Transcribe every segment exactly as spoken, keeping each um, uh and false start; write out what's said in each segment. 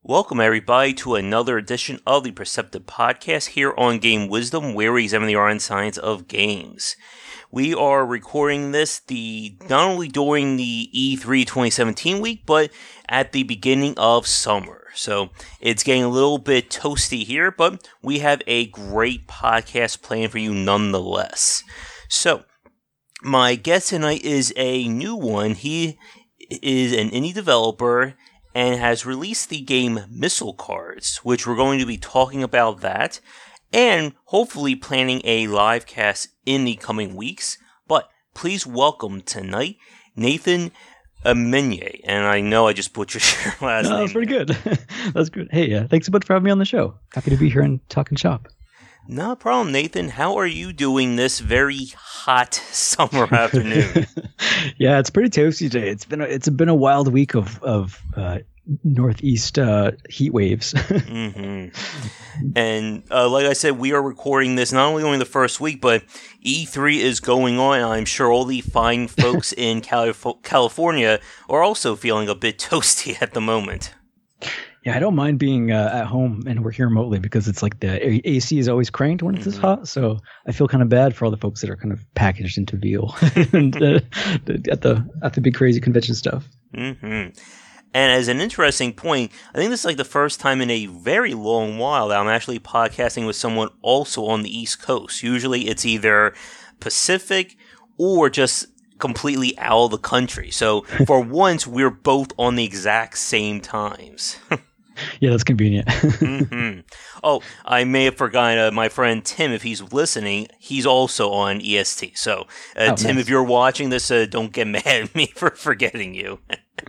Welcome, everybody, to another edition of the Perceptive Podcast here on Game Wisdom, where we examine the art and science of games. We are recording this the not only during the E three twenty seventeen week, but at the beginning of summer. So it's getting a little bit toasty here, but we have a great podcast planned for you nonetheless. So my guest tonight is a new one. He is an indie developer and has released the game Missile Cards, which we're going to be talking about that, and hopefully planning a live cast in the coming weeks. But please welcome tonight Nathan Amenye. And I know I just butchered your last no, name. That was pretty good. That's good. Hey, uh, thanks so much for having me on the show. Happy to be here and talking shop. No problem, Nathan. How are you doing this very hot summer afternoon? Yeah, it's pretty toasty today. It's been a, it's been a wild week of of uh, northeast uh, heat waves. mm-hmm. And uh, like I said, we are recording this not only during the first week, but E three is going on. And I'm sure all the fine folks in Calif- California are also feeling a bit toasty at the moment. Yeah, I don't mind being uh, at home and working remotely because it's like the A C is always cranked when it's mm-hmm. this hot. So I feel kind of bad for all the folks that are kind of packaged into veal and, uh, at the at the big crazy convention stuff. Mm-hmm. And as an interesting point, I think this is like the first time in a very long while that I'm actually podcasting with someone also on the East Coast. Usually it's either Pacific or just completely out of the country. So for once, we're both on the exact same times. Yeah, that's convenient. mm-hmm. Oh, I may have forgotten uh, my friend Tim, if he's listening, he's also on E S T. So, uh, oh, Tim, nice. if you're watching this, uh, don't get mad at me for forgetting you.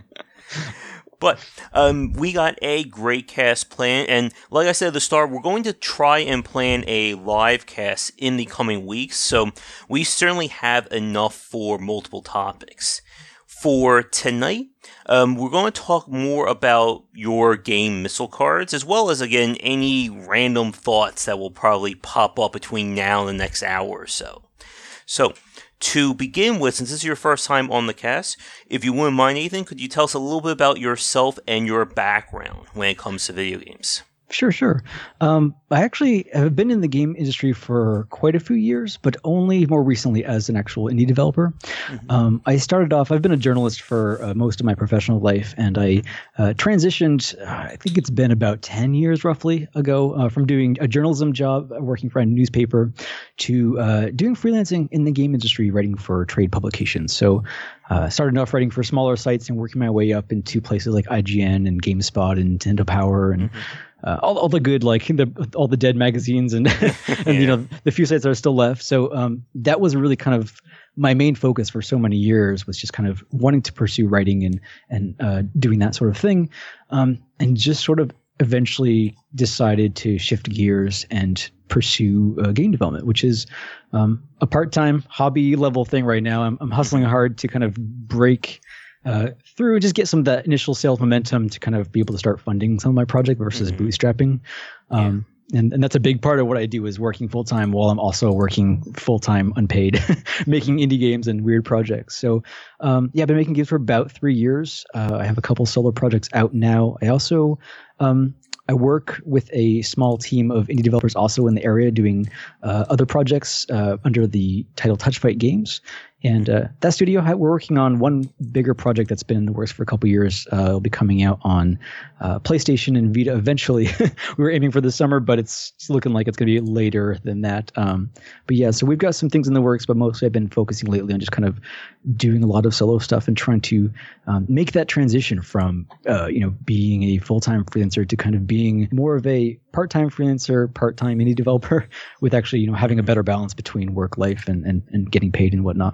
But um, we got a great cast plan, and like I said at the start, we're going to try and plan a live cast in the coming weeks, so we certainly have enough for multiple topics. For tonight, um, we're going to talk more about your game Missile Cards, as well as, again, any random thoughts that will probably pop up between now and the next hour or so. So, to begin with, since this is your first time on the cast, if you wouldn't mind, Nathan, could you tell us a little bit about yourself and your background when it comes to video games? Sure, sure. Um, I actually have been in the game industry for quite a few years, but only more recently as an actual indie developer. Mm-hmm. Um, I started off, I've been a journalist for uh, most of my professional life, and I uh, transitioned, uh, I think it's been about ten years roughly ago, uh, from doing a journalism job, working for a newspaper, to uh, doing freelancing in the game industry, writing for trade publications. So I uh, started off writing for smaller sites and working my way up into places like I G N and GameSpot and Nintendo Power and mm-hmm. Uh, all, all the good, like the, all the dead magazines and, and yeah. you know, the few sites that are still left. So um, that was really kind of my main focus for so many years, was just kind of wanting to pursue writing and, and uh, doing that sort of thing. Um, and just sort of eventually decided to shift gears and pursue uh, game development, which is um, a part-time hobby level thing right now. I'm, I'm hustling hard to kind of break Uh, through just get some of that initial sales momentum to kind of be able to start funding some of my project versus mm-hmm. bootstrapping. Um, yeah. and, and that's a big part of what I do, is working full time while I'm also working full time unpaid, making indie games and weird projects. So um, yeah, I've been making games for about three years. Uh, I have a couple solo projects out now. I also um, I work with a small team of indie developers also in the area doing uh, other projects uh, under the title Touchfight Games. And uh, that studio, we're working on one bigger project that's been in the works for a couple years. Uh, it'll be coming out on uh, PlayStation and Vita eventually. We were aiming for this summer, but it's looking like it's going to be later than that. Um, but yeah, so we've got some things in the works, but mostly I've been focusing lately on just kind of doing a lot of solo stuff and trying to um, make that transition from, uh, you know, being a full-time freelancer to kind of being more of a part-time freelancer, part-time indie developer, with actually, you know, having a better balance between work life and, and, and getting paid and whatnot.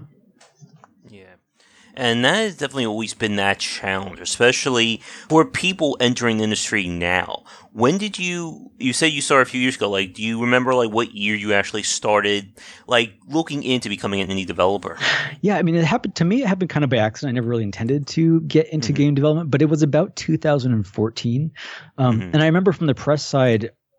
And that has definitely always been that challenge, especially for people entering the industry now. When did you, you said you started a few years ago, like, do you remember, like, what year you actually started, like, looking into becoming an indie developer? Yeah, I mean, it happened, to me, it happened kind of by accident. I never really intended to get into mm-hmm. game development, but it was about two thousand fourteen. Um, mm-hmm. And I remember from the press side,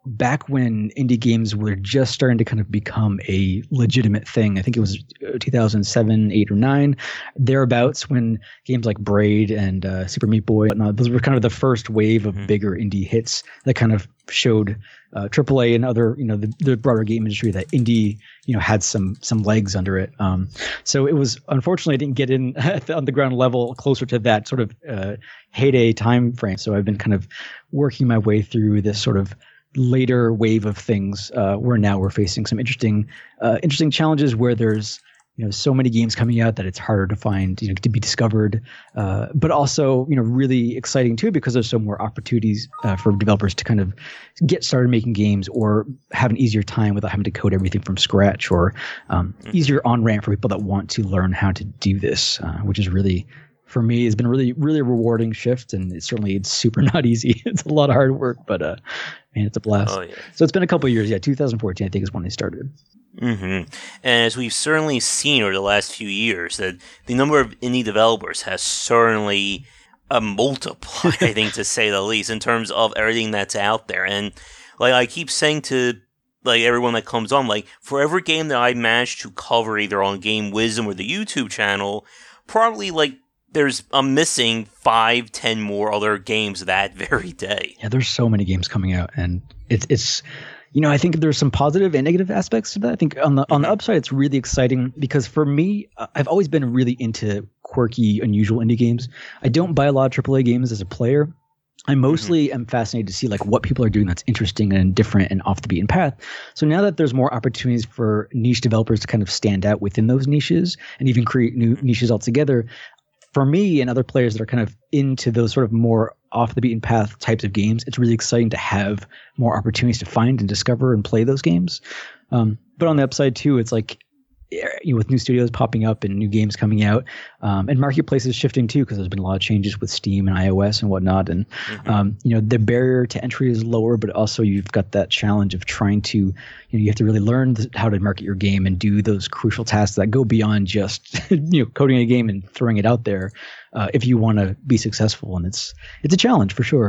back when indie games were just starting to kind of become a legitimate thing. I think it was two thousand seven, eight, or nine, thereabouts, when games like Braid and uh, Super Meat Boy, and whatnot, those were kind of the first wave of mm-hmm. bigger indie hits that kind of showed uh, triple A and other, you know, the, the broader game industry that indie, you know, had some some legs under it. Um, so it was, unfortunately, I didn't get in on the ground level closer to that sort of uh, heyday time frame. So I've been kind of working my way through this sort of later wave of things uh, where now we're facing some interesting uh, interesting challenges where there's, you know, so many games coming out that it's harder to find, you know, to be discovered, uh, but also, you know, really exciting too, because there's so more opportunities uh, for developers to kind of get started making games or have an easier time without having to code everything from scratch, or um, easier on-ramp for people that want to learn how to do this, uh, which is really, for me, has been a really, really rewarding shift. And it's certainly, it's super not easy. It's a lot of hard work, but uh, man, it's a blast. Oh, yeah. So it's been a couple of years. Yeah, two thousand fourteen, I think, is when I started. Mm-hmm. And as we've certainly seen over the last few years, that the number of indie developers has certainly uh, multiplied, I think, to say the least, in terms of everything that's out there. And like I keep saying to like everyone that comes on, like for every game that I manage to cover either on Game Wisdom or the YouTube channel, probably like there's I'm missing five, ten more other games that very day. Yeah, there's so many games coming out, and it's it's. You know, I think there's some positive and negative aspects to that. I think on the on the upside, it's really exciting because for me, I've always been really into quirky, unusual indie games. I don't buy a lot of triple A games as a player. I mostly mm-hmm. am fascinated to see like what people are doing that's interesting and different and off the beaten path. So now that there's more opportunities for niche developers to kind of stand out within those niches and even create new niches altogether, for me and other players that are kind of into those sort of more off the beaten path types of games, it's really exciting to have more opportunities to find and discover and play those games. Um, but on the upside too, it's like, you know, with new studios popping up and new games coming out, um, and marketplaces shifting too, because there's been a lot of changes with Steam and iOS and whatnot. And, mm-hmm. um, you know, the barrier to entry is lower, but also you've got that challenge of trying to, you know, you have to really learn th- how to market your game and do those crucial tasks that go beyond just, you know, coding a game and throwing it out there, uh, if you want to be successful. And it's, it's a challenge for sure.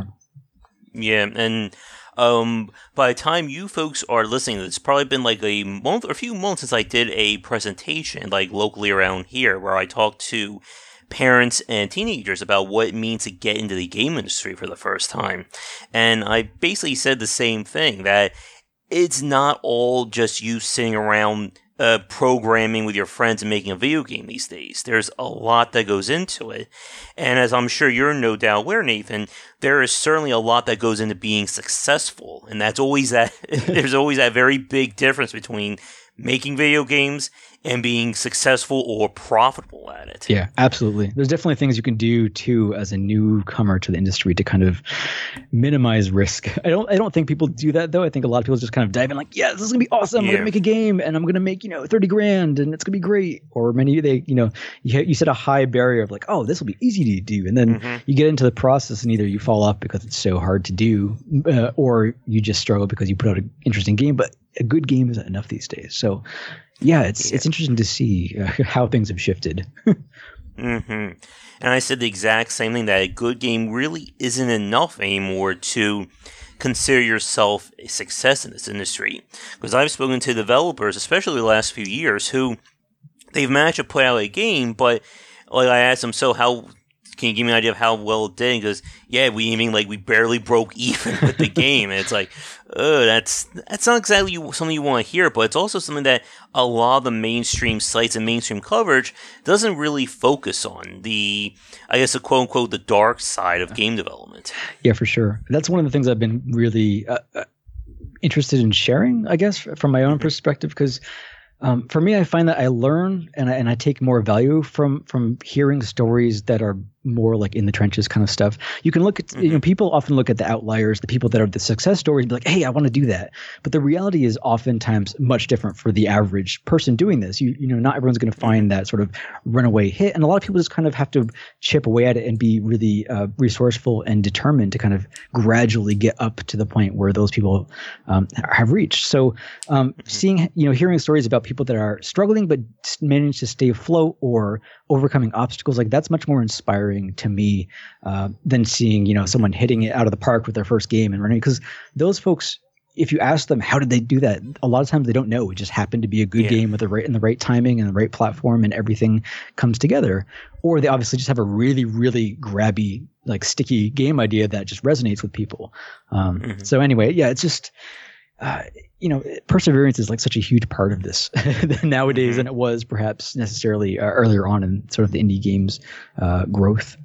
Yeah. And, Um, by the time you folks are listening, it's probably been like a month or a few months since I did a presentation, like locally around here, where I talked to parents and teenagers about what it means to get into the game industry for the first time. And I basically said the same thing, that it's not all just you sitting around uh, programming with your friends and making a video game these days. There's a lot that goes into it. And as I'm sure you're no doubt aware, Nathan, there is certainly a lot that goes into being successful. And that's always that, there's always that very big difference between making video games and being successful or profitable at it. Yeah, absolutely. There's definitely things you can do too as a newcomer to the industry to kind of minimize risk. I don't I don't think people do that though. I think a lot of people just kind of dive in like, yeah, this is gonna be awesome. Yeah. I'm gonna make a game and I'm gonna make, you know, thirty grand and it's gonna be great. Or many they, you know, you you set a high barrier of like, oh, this will be easy to do, and then mm-hmm. you get into the process and either you fall off because it's so hard to do, uh, or you just struggle because you put out an interesting game. But a good game isn't enough these days. So yeah, it's yeah. it's interesting to see uh, how things have shifted. mm-hmm. And I said the exact same thing, that a good game really isn't enough anymore to consider yourself a success in this industry. Because I've spoken to developers, especially the last few years, who they've managed to put out a game, but like I asked them, so how can you give me an idea of how well it did? And he goes, yeah, we even like we barely broke even with the game. And it's like, oh, that's that's not exactly something you want to hear, but it's also something that a lot of the mainstream sites and mainstream coverage doesn't really focus on. The, I guess, the quote unquote, the dark side of game development. Yeah, for sure. That's one of the things I've been really uh, uh, interested in sharing, I guess, from my own perspective, because Um, for me, I find that I learn and I, and I take more value from from hearing stories that are more like in the trenches kind of stuff. You can look at, mm-hmm. you know, people often look at the outliers, the people that are the success stories, and be like, hey, I want to do that. But the reality is oftentimes much different for the average person doing this. You you know, not everyone's going to find that sort of runaway hit. And a lot of people just kind of have to chip away at it and be really uh, resourceful and determined to kind of gradually get up to the point where those people um, have reached. So um, mm-hmm. seeing, you know, hearing stories about people that are struggling but manage to stay afloat or overcoming obstacles, like that's much more inspiring to me uh, than seeing, you know, someone hitting it out of the park with their first game and running, because those folks, if you ask them how did they do that, a lot of times they don't know. It just happened to be a good yeah. game with the right in the right timing and the right platform, and everything comes together. Or they obviously just have a really, really grabby, like sticky game idea that just resonates with people. Um, mm-hmm. So anyway, yeah, it's just uh, you know, perseverance is like such a huge part of this nowadays mm-hmm. than it was perhaps necessarily uh, earlier on in sort of the indie games uh, growth.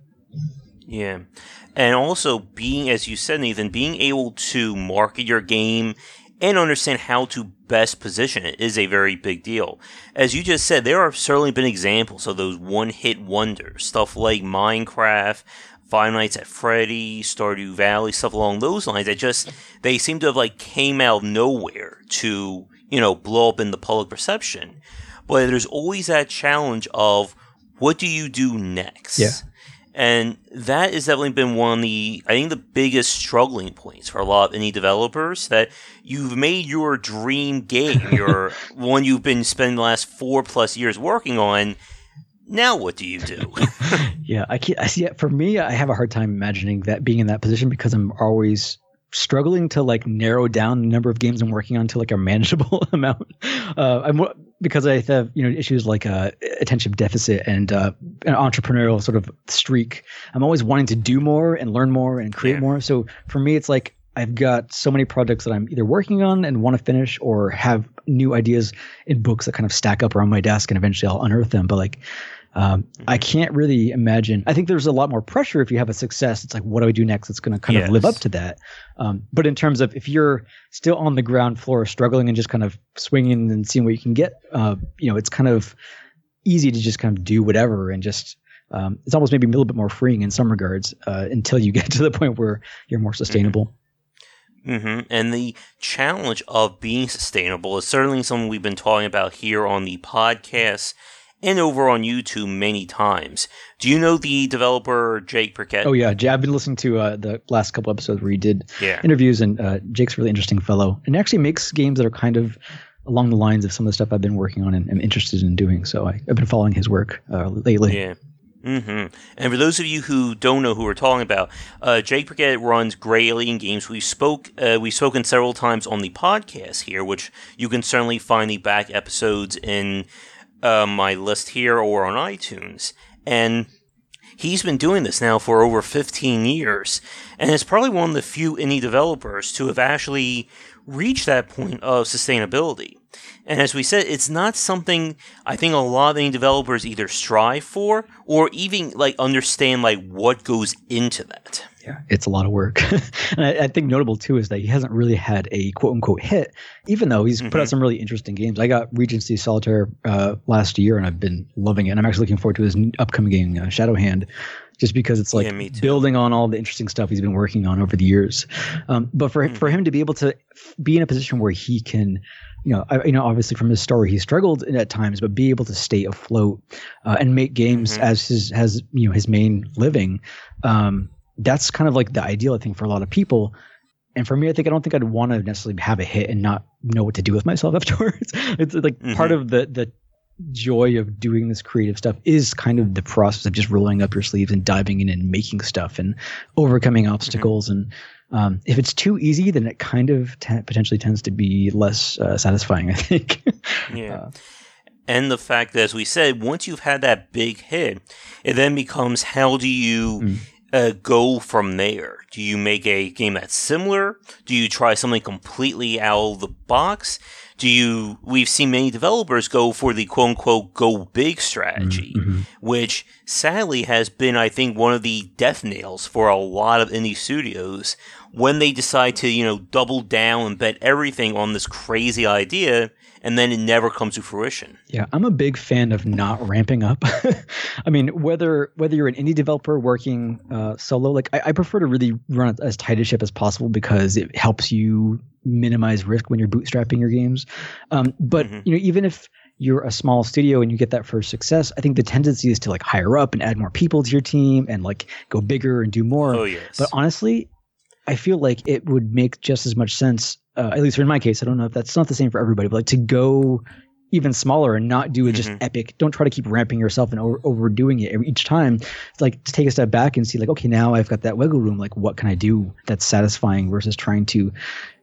Yeah. And also being, as you said, Nathan, being able to market your game and understand how to best position it is a very big deal. As you just said, there have certainly been examples of those one-hit wonders, stuff like Minecraft, Five Nights at Freddy's, Stardew Valley, stuff along those lines that just, they seem to have like came out of nowhere to, you know, blow up in the public perception. But there's always that challenge of, what do you do next? Yeah. And that has definitely been one of the, I think, the biggest struggling points for a lot of indie developers, that you've made your dream game, your one you've been spending the last four plus years working on. Now what do you do? yeah, I can't. I see. For me, I have a hard time imagining that being in that position, because I'm always struggling to like narrow down the number of games I'm working on to like a manageable amount. Uh, I'm because I have you know issues like uh, attention deficit and uh, an entrepreneurial sort of streak. I'm always wanting to do more and learn more and create yeah. more. So for me, it's like I've got so many projects that I'm either working on and want to finish, or have new ideas in books that kind of stack up around my desk, and eventually I'll unearth them. But like. Um, mm-hmm. I can't really imagine. I think there's a lot more pressure if you have a success. It's like, what do I do next? It's going to kind yes. of live up to that. Um, but in terms of if you're still on the ground floor, struggling and just kind of swinging and seeing what you can get, uh, you know, it's kind of easy to just kind of do whatever, and just um, it's almost maybe a little bit more freeing in some regards uh, until you get to the point where you're more sustainable. Mm-hmm. Mm-hmm. And the challenge of being sustainable is certainly something we've been talking about here on the podcast and over on YouTube many times. Do you know the developer Jake Burkett? Oh yeah, I've been listening to uh, the last couple episodes where he did yeah. interviews, and uh, Jake's a really interesting fellow, and actually makes games that are kind of along the lines of some of the stuff I've been working on and am interested in doing. So I, I've been following his work uh, lately. Yeah. Mm-hmm. And for those of you who don't know who we're talking about, uh, Jake Burkett runs Gray Alien Games. We spoke, uh, we've spoken several times on the podcast here, which you can certainly find the back episodes in Uh, my list here or on iTunes. And he's been doing this now for over fifteen years, and it's probably one of the few indie developers to have actually reached that point of sustainability. And as we said, it's not something I think a lot of indie developers either strive for or even like understand like what goes into that. Yeah, it's a lot of work. And I, I think notable too is that he hasn't really had a quote unquote hit, even though he's mm-hmm. put out some really interesting games. I got Regency Solitaire uh, last year, and I've been loving it. And I'm actually looking forward to his upcoming game, uh, Shadowhand, just because it's like yeah, building on all the interesting stuff he's been working on over the years. Um, but for mm-hmm. for him to be able to be in a position where he can, you know, I, you know, obviously from his story, he struggled at times, but be able to stay afloat uh, and make games mm-hmm. as his has you know his main living. Um, that's kind of like the ideal, I think, for a lot of people. And for me, I think I don't think I'd want to necessarily have a hit and not know what to do with myself afterwards. It's like mm-hmm. part of the the joy of doing this creative stuff is kind of the process of just rolling up your sleeves and diving in and making stuff and overcoming obstacles. Mm-hmm. And um, if it's too easy, then it kind of t- potentially tends to be less uh, satisfying, I think. Yeah. Uh, and the fact that, as we said, once you've had that big hit, it then becomes how do you mm. uh, go from there? Do you make a game that's similar? Do you try something completely out of the box? Do you? We've seen many developers go for the quote unquote go big strategy, mm-hmm. which sadly has been, I think, one of the death nails for a lot of indie studios when they decide to, you know, double down and bet everything on this crazy idea, and then it never comes to fruition. Yeah, I'm a big fan of not ramping up. I mean, whether whether you're an indie developer working uh, solo, like I, I prefer to really run as tight a ship as possible because it helps you minimize risk when you're bootstrapping your games. Um, but mm-hmm. you know, even if you're a small studio and you get that first success, I think the tendency is to like hire up and add more people to your team and like go bigger and do more. Oh yes. But honestly, I feel like it would make just as much sense. Uh, at least in my case, I don't know if that's not the same for everybody, but like to go even smaller and not do it just mm-hmm. epic. Don't try to keep ramping yourself and over- overdoing it every, each time. It's like to take a step back and see like, okay, now I've got that wiggle room. Like what can I do that's satisfying versus trying to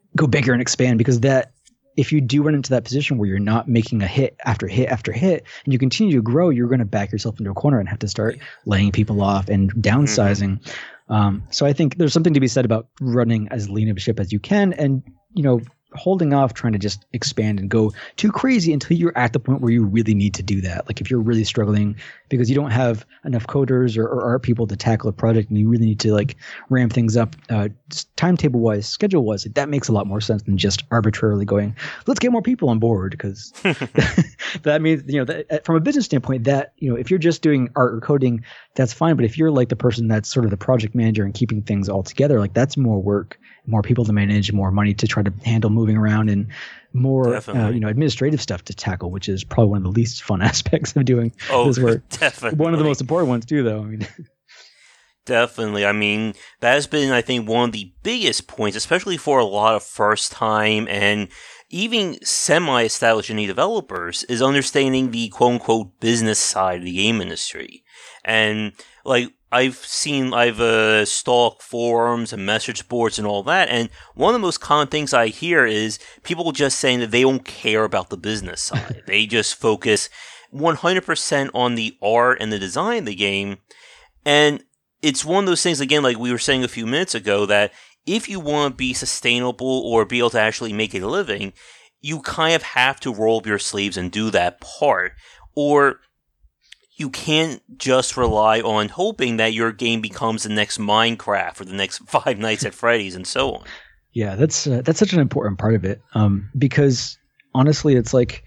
go bigger and expand, because that, if you do run into that position where you're not making a hit after hit after hit and you continue to grow, you're going to back yourself into a corner and have to start laying people off and downsizing. Mm-hmm. Um, so I think there's something to be said about running as lean of a ship as you can, and, you know, holding off trying to just expand and go too crazy until you're at the point where you really need to do that. Like if you're really struggling because you don't have enough coders or, or art people to tackle a project and you really need to like ramp things up uh, timetable wise, schedule wise, like, that makes a lot more sense than just arbitrarily going, let's get more people on board. Because that means, you know, that, from a business standpoint, that, you know, if you're just doing art or coding, that's fine. But if you're like the person that's sort of the project manager and keeping things all together, like that's more work, more people to manage, more money to try to handle moving around, and more uh, you know, administrative stuff to tackle, which is probably one of the least fun aspects of doing oh, this work. Definitely. One of the most important ones too, though. I mean, definitely. I mean, that has been, I think, one of the biggest points, especially for a lot of first time and even semi-established indie developers, is understanding the quote unquote business side of the game industry. And like, I've seen, I've uh, stalked forums and message boards and all that, and one of the most common things I hear is people just saying that they don't care about the business side. They just focus one hundred percent on the art and the design of the game, and it's one of those things, again, like we were saying a few minutes ago, that if you want to be sustainable or be able to actually make a living, you kind of have to roll up your sleeves and do that part, or you can't just rely on hoping that your game becomes the next Minecraft or the next Five Nights at Freddy's and so on. Yeah, that's uh, that's such an important part of it, um, because honestly, it's like,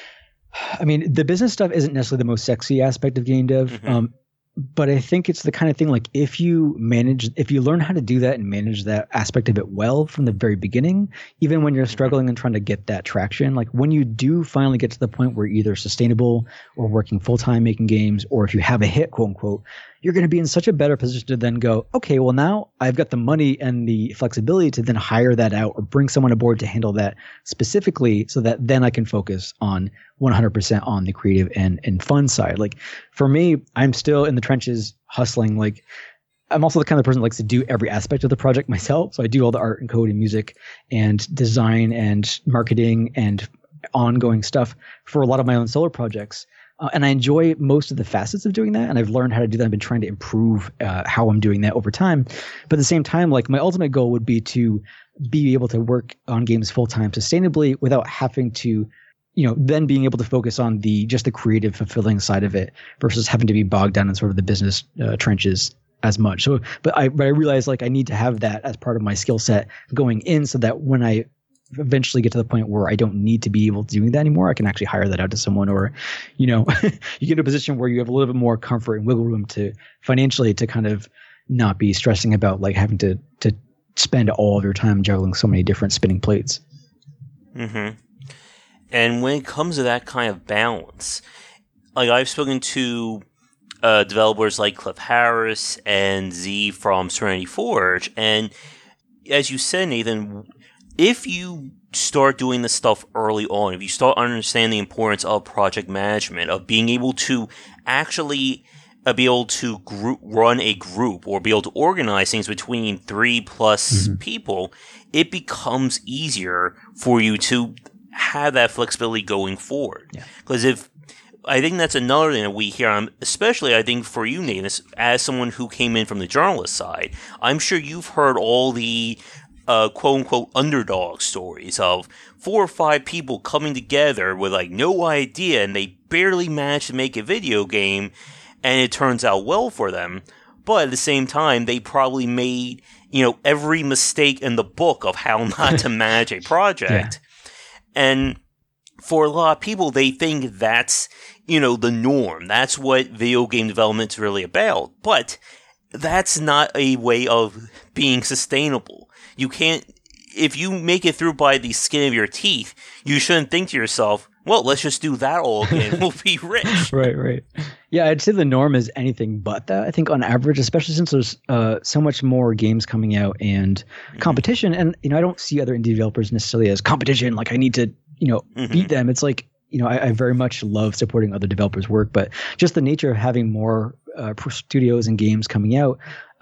I mean, the business stuff isn't necessarily the most sexy aspect of game dev, mm-hmm. um, but I think it's the kind of thing, like if you manage, if you learn how to do that and manage that aspect of it well from the very beginning, even when you're struggling and trying to get that traction, like when you do finally get to the point where you're either sustainable or working full-time making games, or if you have a hit, quote unquote, you're going to be in such a better position to then go, okay, well now I've got the money and the flexibility to then hire that out or bring someone aboard to handle that specifically, so that then I can focus on one hundred percent on the creative and, and fun side. Like for me, I'm still in the trenches hustling. Like I'm also the kind of person that likes to do every aspect of the project myself. So I do all the art and code and music and design and marketing and ongoing stuff for a lot of my own solo projects. Uh, and I enjoy most of the facets of doing that. And I've learned how to do that. I've been trying to improve uh, how I'm doing that over time. But at the same time, like my ultimate goal would be to be able to work on games full time sustainably without having to, you know, then being able to focus on the just the creative, fulfilling side of it versus having to be bogged down in sort of the business uh, trenches as much. So, but I, but I realized like I need to have that as part of my skill set going in, so that when I eventually get to the point where I don't need to be able to do that anymore, I can actually hire that out to someone, or, you know, you get to a position where you have a little bit more comfort and wiggle room to financially to kind of not be stressing about like having to, to spend all of your time juggling so many different spinning plates. Mm-hmm. And when it comes to that kind of balance, like I've spoken to uh, developers like Cliff Harris and Z from Serenity Forge, and as you said, Nathan, if you start doing this stuff early on, if you start understanding the importance of project management, of being able to actually uh, be able to group, run a group or be able to organize things between three plus mm-hmm. people, it becomes easier for you to have that flexibility going forward. Because yeah. if I think that's another thing that we hear, um, especially I think for you, Nathan, as someone who came in from the journalist side, I'm sure you've heard all the Uh, quote-unquote underdog stories of four or five people coming together with like no idea, and they barely managed to make a video game, and it turns out well for them. But at the same time, they probably made, you know, every mistake in the book of how not to manage a project. Yeah. And for a lot of people, they think that's, you know, the norm. That's what video game development's really about. But that's not a way of being sustainable. You can't, if you make it through by the skin of your teeth, you shouldn't think to yourself, well, let's just do that all again. We'll be rich. Right, right. Yeah, I'd say the norm is anything but that. I think on average, especially since there's uh, so much more games coming out and mm-hmm. competition, and, you know, I don't see other indie developers necessarily as competition, like I need to, you know, mm-hmm. beat them. It's like, you know, I, I very much love supporting other developers' work, but just the nature of having more uh, studios and games coming out,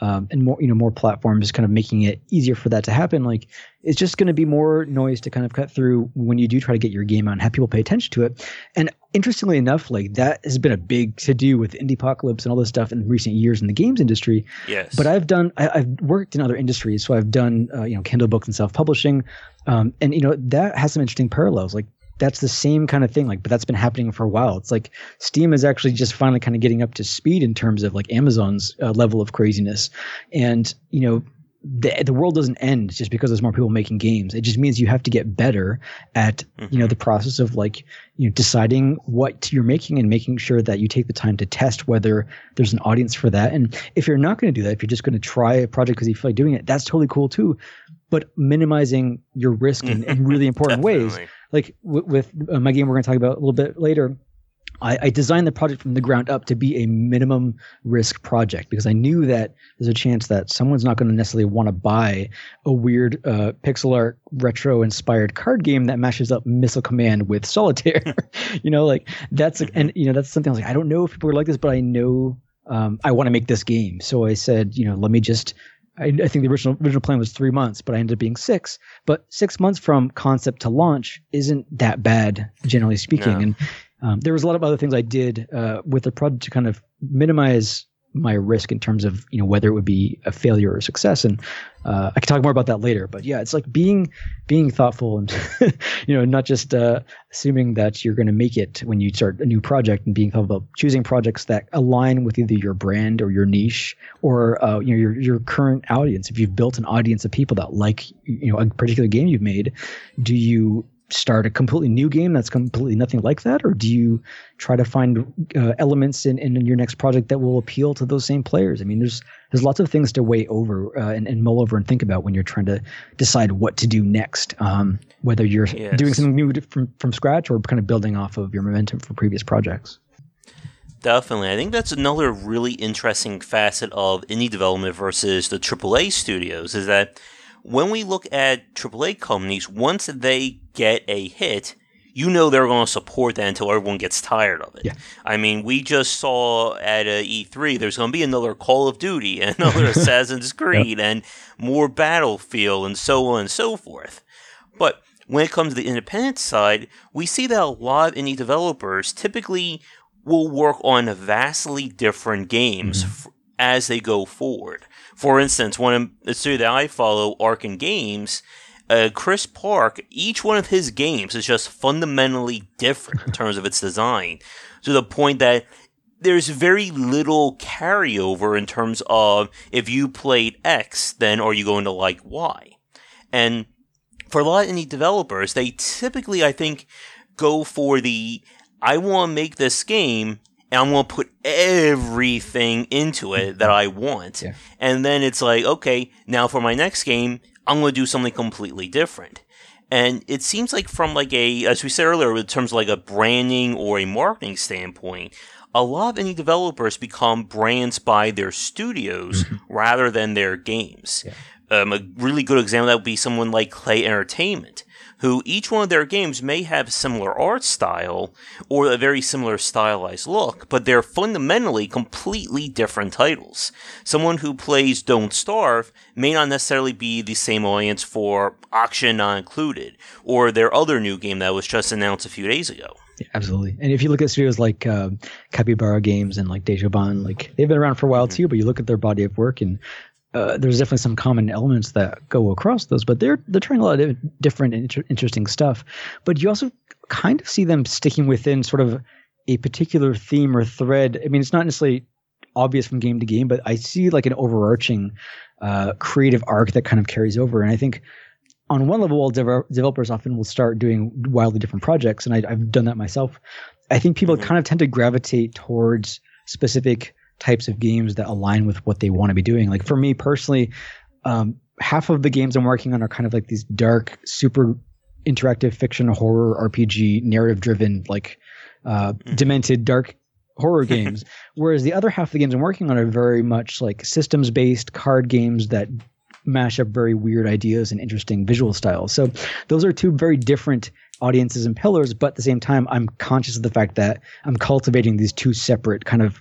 um, and more, you know, more platforms kind of making it easier for that to happen, like it's just going to be more noise to kind of cut through when you do try to get your game out and have people pay attention to it. And interestingly enough, like that has been a big to do with Indiepocalypse and all this stuff in recent years in the games industry. Yes. But I've done, I, I've worked in other industries. So I've done, uh, you know, Kindle books and self-publishing. Um, and, you know, that has some interesting parallels. Like that's the same kind of thing. Like, but that's been happening for a while. It's like Steam is actually just finally kind of getting up to speed in terms of like Amazon's uh, level of craziness. And, you know, the the world doesn't end just because there's more people making games. It just means you have to get better at, mm-hmm. you know, the process of like, you know, deciding what you're making and making sure that you take the time to test whether there's an audience for that. And if you're not going to do that, if you're just going to try a project because you feel like doing it, that's totally cool too. But minimizing your risk in, in really important ways, like w- with uh, my game we're going to talk about a little bit later, I, I designed the project from the ground up to be a minimum risk project because I knew that there's a chance that someone's not going to necessarily want to buy a weird uh, pixel art retro inspired card game that mashes up Missile Command with Solitaire. you know, like that's and you know that's something I was like, I don't know if people are like this, but I know um, I want to make this game. So I said, you know, let me just. I, I think the original original plan was three months, but I ended up being six. But six months from concept to launch isn't that bad, generally speaking. No. And um, there was a lot of other things I did uh, with the project to kind of minimize my risk in terms of, you know, whether it would be a failure or a success. And uh, I can talk more about that later. But yeah, it's like being being thoughtful and, you know, not just uh, assuming that you're going to make it when you start a new project, and being thoughtful about choosing projects that align with either your brand or your niche or, uh, you know, your your current audience. If you've built an audience of people that like, you know, a particular game you've made, do you start a completely new game that's completely nothing like that, or do you try to find uh, elements in, in your next project that will appeal to those same players? I mean, there's there's lots of things to weigh over uh, and, and mull over and think about when you're trying to decide what to do next, um, whether you're yes. doing something new from, from scratch or kind of building off of your momentum from previous projects. Definitely. I think that's another really interesting facet of indie development versus the triple A studios, is that when we look at triple A companies, once they get a hit, you know they're going to support that until everyone gets tired of it. Yeah. I mean, we just saw at uh, E three, there's going to be another Call of Duty, and another Assassin's Creed, yep. and more Battlefield, and so on and so forth. But when it comes to the independent side, we see that a lot of indie developers typically will work on vastly different games mm-hmm. f- as they go forward. For instance, one of the studio that I follow, Arcan Games, uh, Chris Park, each one of his games is just fundamentally different in terms of its design, to the point that there's very little carryover in terms of if you played X, then are you going to like Y? And for a lot of indie developers, they typically, I think, go for the, I want to make this game, and I'm going to put everything into it that I want. Yeah. And then it's like, okay, now for my next game, I'm going to do something completely different. And it seems like from like a, as we said earlier, in terms of like a branding or a marketing standpoint, a lot of indie developers become brands by their studios mm-hmm. rather than their games. Yeah. Um, a really good example of that would be someone like Clay Entertainment, who each one of their games may have similar art style or a very similar stylized look, but they're fundamentally completely different titles. Someone who plays Don't Starve may not necessarily be the same audience for Oxygen Not Included, or their other new game that was just announced a few days ago. Yeah, absolutely. And if you look at studios like uh, Capybara Games and like Deja Van, like they've been around for a while mm-hmm. too, but you look at their body of work and Uh, there's definitely some common elements that go across those, but they're they're trying a lot of different and inter- interesting stuff. But you also kind of see them sticking within sort of a particular theme or thread. I mean, it's not necessarily obvious from game to game, but I see like an overarching uh, creative arc that kind of carries over. And I think on one level, while dev- developers often will start doing wildly different projects, and I, I've done that myself, I think people mm-hmm. kind of tend to gravitate towards specific types of games that align with what they want to be doing. Like for me personally, um, half of the games I'm working on are kind of like these dark, super interactive fiction, horror, R P G, narrative driven, like uh, demented, dark horror games. Whereas the other half of the games I'm working on are very much like systems based card games that mash up very weird ideas and interesting visual styles. So those are two very different audiences and pillars, but at the same time, I'm conscious of the fact that I'm cultivating these two separate kind of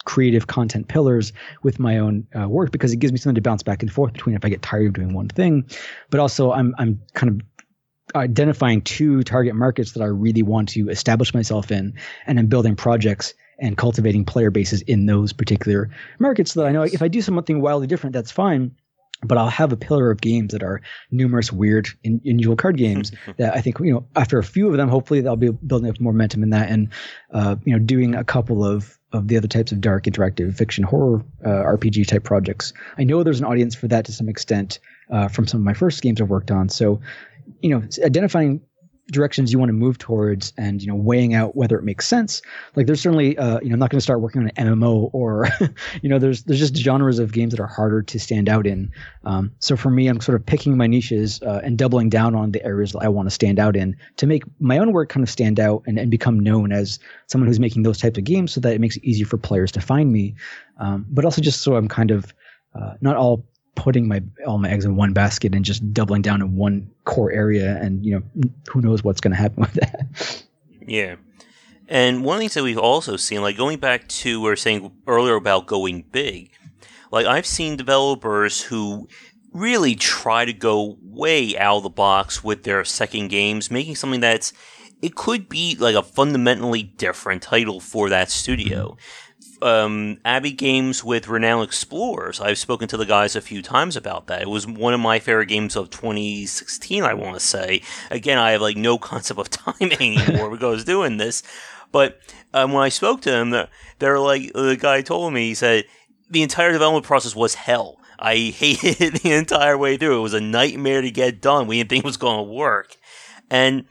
creative content pillars with my own uh, work, because it gives me something to bounce back and forth between if I get tired of doing one thing. But also I'm I'm kind of identifying two target markets that I really want to establish myself in, and then building projects and cultivating player bases in those particular markets, so that I know if I do something wildly different, that's fine. But I'll have a pillar of games that are numerous, weird, in, unusual card games that I think, you know, after a few of them, hopefully I'll be building up more momentum in that, and, uh, you know, doing a couple of, of the other types of dark interactive fiction horror uh, R P G type projects. I know there's an audience for that to some extent uh, from some of my first games I've worked on. So, you know, identifying directions you want to move towards and, you know, weighing out whether it makes sense. Like there's certainly, uh, you know, I'm not going to start working on an M M O or, you know, there's, there's just genres of games that are harder to stand out in. Um, so for me, I'm sort of picking my niches uh, and doubling down on the areas that I want to stand out in to make my own work kind of stand out and, and become known as someone who's making those types of games, so that it makes it easier for players to find me. Um, but also just so I'm kind of uh, not all putting my all my eggs in one basket and just doubling down in one core area, and, you know, who knows what's going to happen with that. Yeah. And one of the things that we've also seen, like going back to what we were saying earlier about going big, like I've seen developers who really try to go way out of the box with their second games, making something that's, it could be like a fundamentally different title for that studio. Mm-hmm. Um, Abbey Games with Renowned Explorers. I've spoken to the guys a few times about that. It was one of my favorite games of twenty sixteen, I want to say. Again, I have like no concept of time anymore because I was doing this. But um, when I spoke to them, they're, they're like, the guy told me, he said, the entire development process was hell. I hated it the entire way through. It was a nightmare to get done. We didn't think it was going to work. And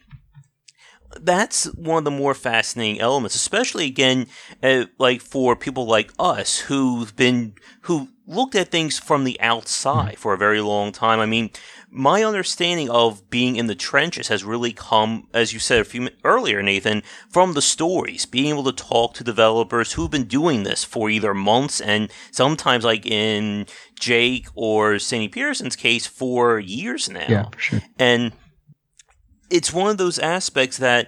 that's one of the more fascinating elements, especially again, uh, like for people like us who've been who looked at things from the outside for a very long time. I mean, my understanding of being in the trenches has really come, as you said a few minutes earlier, Nathan, from the stories, being able to talk to developers who've been doing this for either months and sometimes, like in Jake or Sandy Pearson's case, for years now. Yeah, for sure. And it's one of those aspects that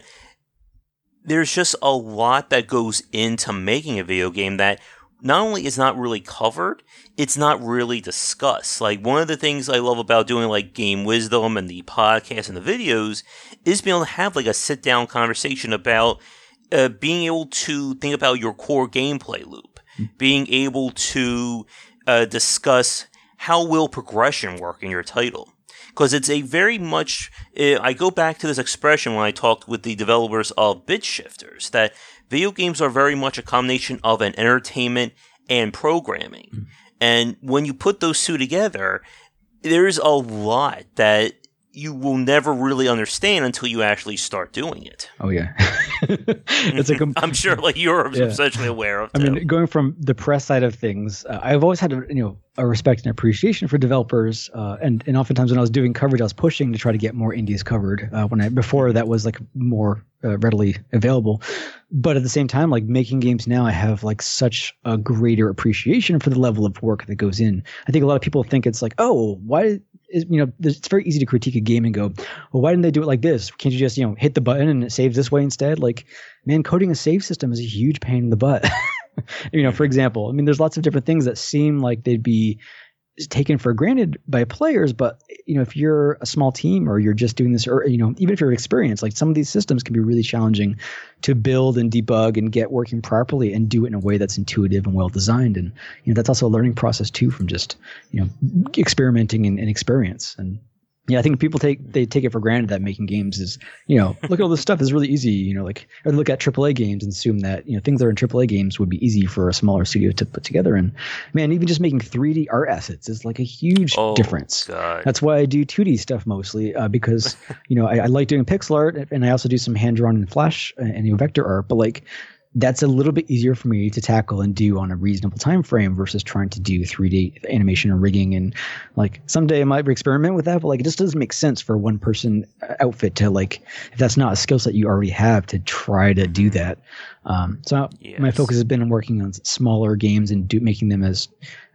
there's just a lot that goes into making a video game that not only is not really covered, it's not really discussed. Like, one of the things I love about doing like Game Wisdom and the podcast and the videos is being able to have like a sit down conversation about uh, being able to think about your core gameplay loop, mm-hmm. being able to uh, discuss how will progression work in your title. Because it's a very much, uh, I go back to this expression when I talked with the developers of Bit Shifters, that video games are very much a combination of an entertainment and programming. Mm. And when you put those two together, there's a lot that you will never really understand until you actually start doing it. Oh, yeah. It's a com- I'm sure like you're yeah. essentially aware of I too. mean, going from the press side of things, uh, I've always had a, you know, a respect and appreciation for developers. Uh, and, and oftentimes when I was doing coverage, I was pushing to try to get more indies covered uh, when I, before that was like more uh, readily available. But at the same time, like making games now, I have like such a greater appreciation for the level of work that goes in. I think a lot of people think it's like, oh, why is, you know, it's very easy to critique a game and go, well, why didn't they do it like this? Can't you just, you know, hit the button and it saves this way instead? Like, man, coding a save system is a huge pain in the butt. You know, for example, I mean, there's lots of different things that seem like they'd be taken for granted by players, but, you know, if you're a small team or you're just doing this, or, you know, even if you're experienced, like some of these systems can be really challenging to build and debug and get working properly and do it in a way that's intuitive and well designed. And, you know, that's also a learning process too, from just, you know, experimenting and, and experience. And yeah, I think people take they take it for granted that making games is, you know, look at all this stuff is really easy, you know, like, or look at triple A games and assume that, you know, things that are in triple A games would be easy for a smaller studio to put together. And man, even just making three D art assets is like a huge oh, difference. God. That's why I do two D stuff mostly, uh, because, you know, I, I like doing pixel art, and I also do some hand drawn and Flash and, you know, vector art, but like, that's a little bit easier for me to tackle and do on a reasonable time frame versus trying to do three D animation or rigging. And like someday I might experiment with that, but like it just doesn't make sense for one person outfit to, like, if that's not a skill set you already have, to try to do that. Um, so yes. My focus has been on working on smaller games and do, making them as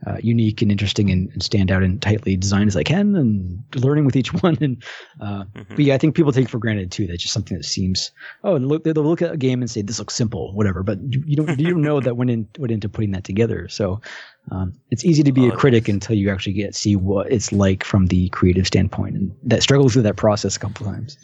uh, unique and interesting and, and stand out and tightly designed as I can, and learning with each one. And uh, mm-hmm. but yeah, I think people take for granted too. That's just something that seems oh, look, they'll look at a game and say this looks simple, whatever. But you, you don't you don't know that went in went into putting that together. So um, it's easy to be oh, a critic yes. until you actually get see what it's like from the creative standpoint, and that struggles through that process a couple times.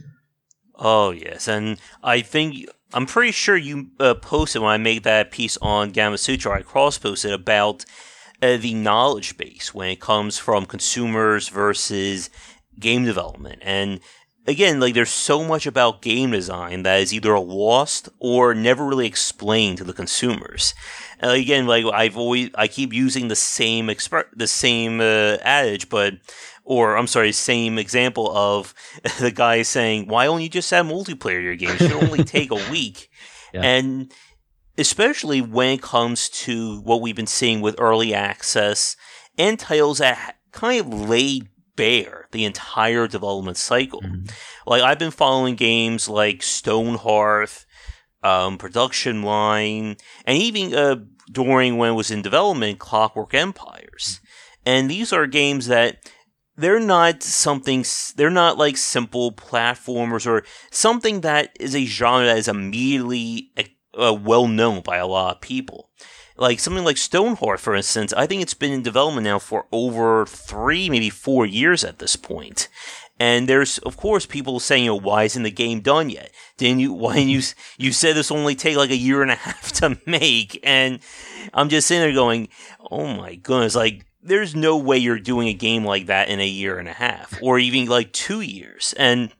Oh yes, and I think. I'm pretty sure you uh, posted when I made that piece on Gamasutra, I cross-posted about uh, the knowledge base when it comes from consumers versus game development. And again, like there's so much about game design that is either lost or never really explained to the consumers. And again, like I've always, I keep using the same exp- the same uh, adage, but. Or, I'm sorry, same example of the guy saying, why don't you just add multiplayer to your game? It should only take a week. Yeah. And especially when it comes to what we've been seeing with early access and titles that kind of lay bare the entire development cycle. Mm-hmm. Like, I've been following games like Stonehearth, um, Production Line, and even uh, during when it was in development, Clockwork Empires. And these are games that... They're not something, they're not like simple platformers or something that is a genre that is immediately uh, well known by a lot of people. Like something like Stonehearth, for instance, I think it's been in development now for over three, maybe four years at this point. And there's, of course, people saying, you know, why isn't the game done yet? Didn't you, why didn't you, you said this only take like a year and a half to make. And I'm just sitting there going, oh my goodness, like, there's no way you're doing a game like that in a year and a half, or even like two years. And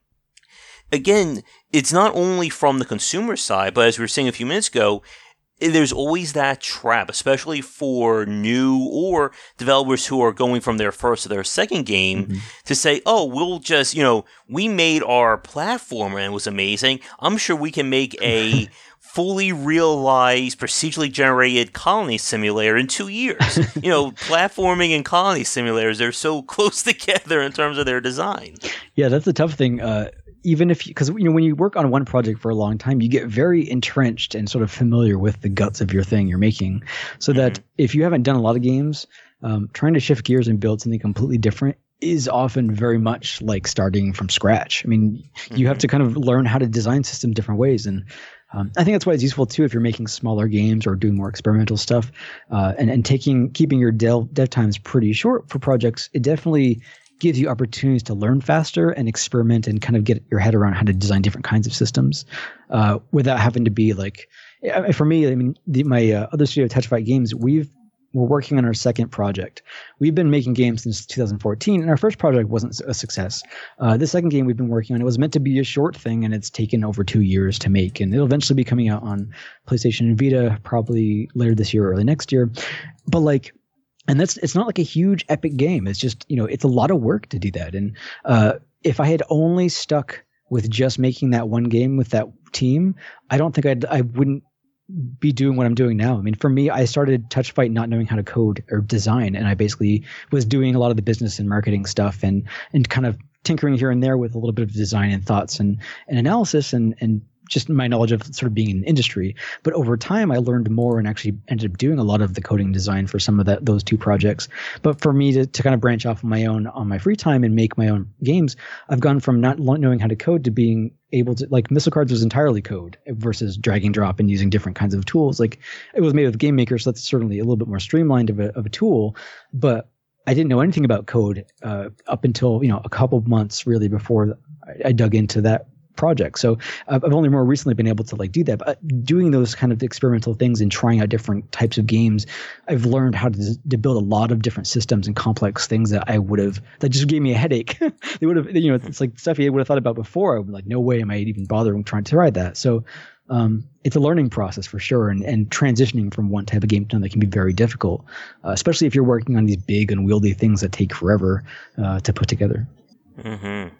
again, it's not only from the consumer side, but as we were saying a few minutes ago, there's always that trap, especially for new or developers who are going from their first to their second game, mm-hmm. to say, oh, we'll just, you know, we made our platformer and it was amazing. I'm sure we can make a fully realized, procedurally generated colony simulator in two years. You know, platforming and colony simulators, they're so close together in terms of their design. Yeah, that's the tough thing. Uh, even if, because you know, when you work on one project for a long time, you get very entrenched and sort of familiar with the guts of your thing you're making. So mm-hmm. that if you haven't done a lot of games, um, trying to shift gears and build something completely different is often very much like starting from scratch. I mean, mm-hmm. you have to kind of learn how to design systems different ways. And Um, I think that's why it's useful too if you're making smaller games or doing more experimental stuff, uh, and and taking keeping your dev, dev times pretty short for projects. It definitely gives you opportunities to learn faster and experiment and kind of get your head around how to design different kinds of systems, uh, without having to be like. For me, I mean, the, my uh, other studio, Touch Fight Games, we've we're working on our second project. We've been making games since two thousand fourteen, and our first project wasn't a success. Uh, the second game we've been working on, it was meant to be a short thing, and it's taken over two years to make, and it'll eventually be coming out on PlayStation and Vita probably later this year or early next year. But like, and that's it's not like a huge epic game. It's just, you know, it's a lot of work to do that. And uh, if I had only stuck with just making that one game with that team, I don't think I'd I wouldn't be doing what I'm doing now. I mean, for me, I started Touch Fight not knowing how to code or design, and I basically was doing a lot of the business and marketing stuff and and kind of tinkering here and there with a little bit of design and thoughts and, and analysis and and just my knowledge of sort of being in industry. But over time, I learned more and actually ended up doing a lot of the coding design for some of that those two projects. But for me to, to kind of branch off on my own on my free time and make my own games, I've gone from not knowing how to code to being able to, like, Missile Cards was entirely code versus drag and drop and using different kinds of tools. Like, it was made with Game Maker, so that's certainly a little bit more streamlined of a, of a tool. But I didn't know anything about code uh, up until, you know, a couple months really before I, I dug into that project. So uh, I've only more recently been able to like do that. But doing those kind of experimental things and trying out different types of games, I've learned how to, to build a lot of different systems and complex things that I would have, that just gave me a headache. They would have, you know, it's like stuff I would have thought about before. I would be like, no way am I even bothering trying to try that. So um, it's a learning process for sure. And, and transitioning from one type of game to another can be very difficult, uh, especially if you're working on these big unwieldy things that take forever uh, to put together. Mm-hmm.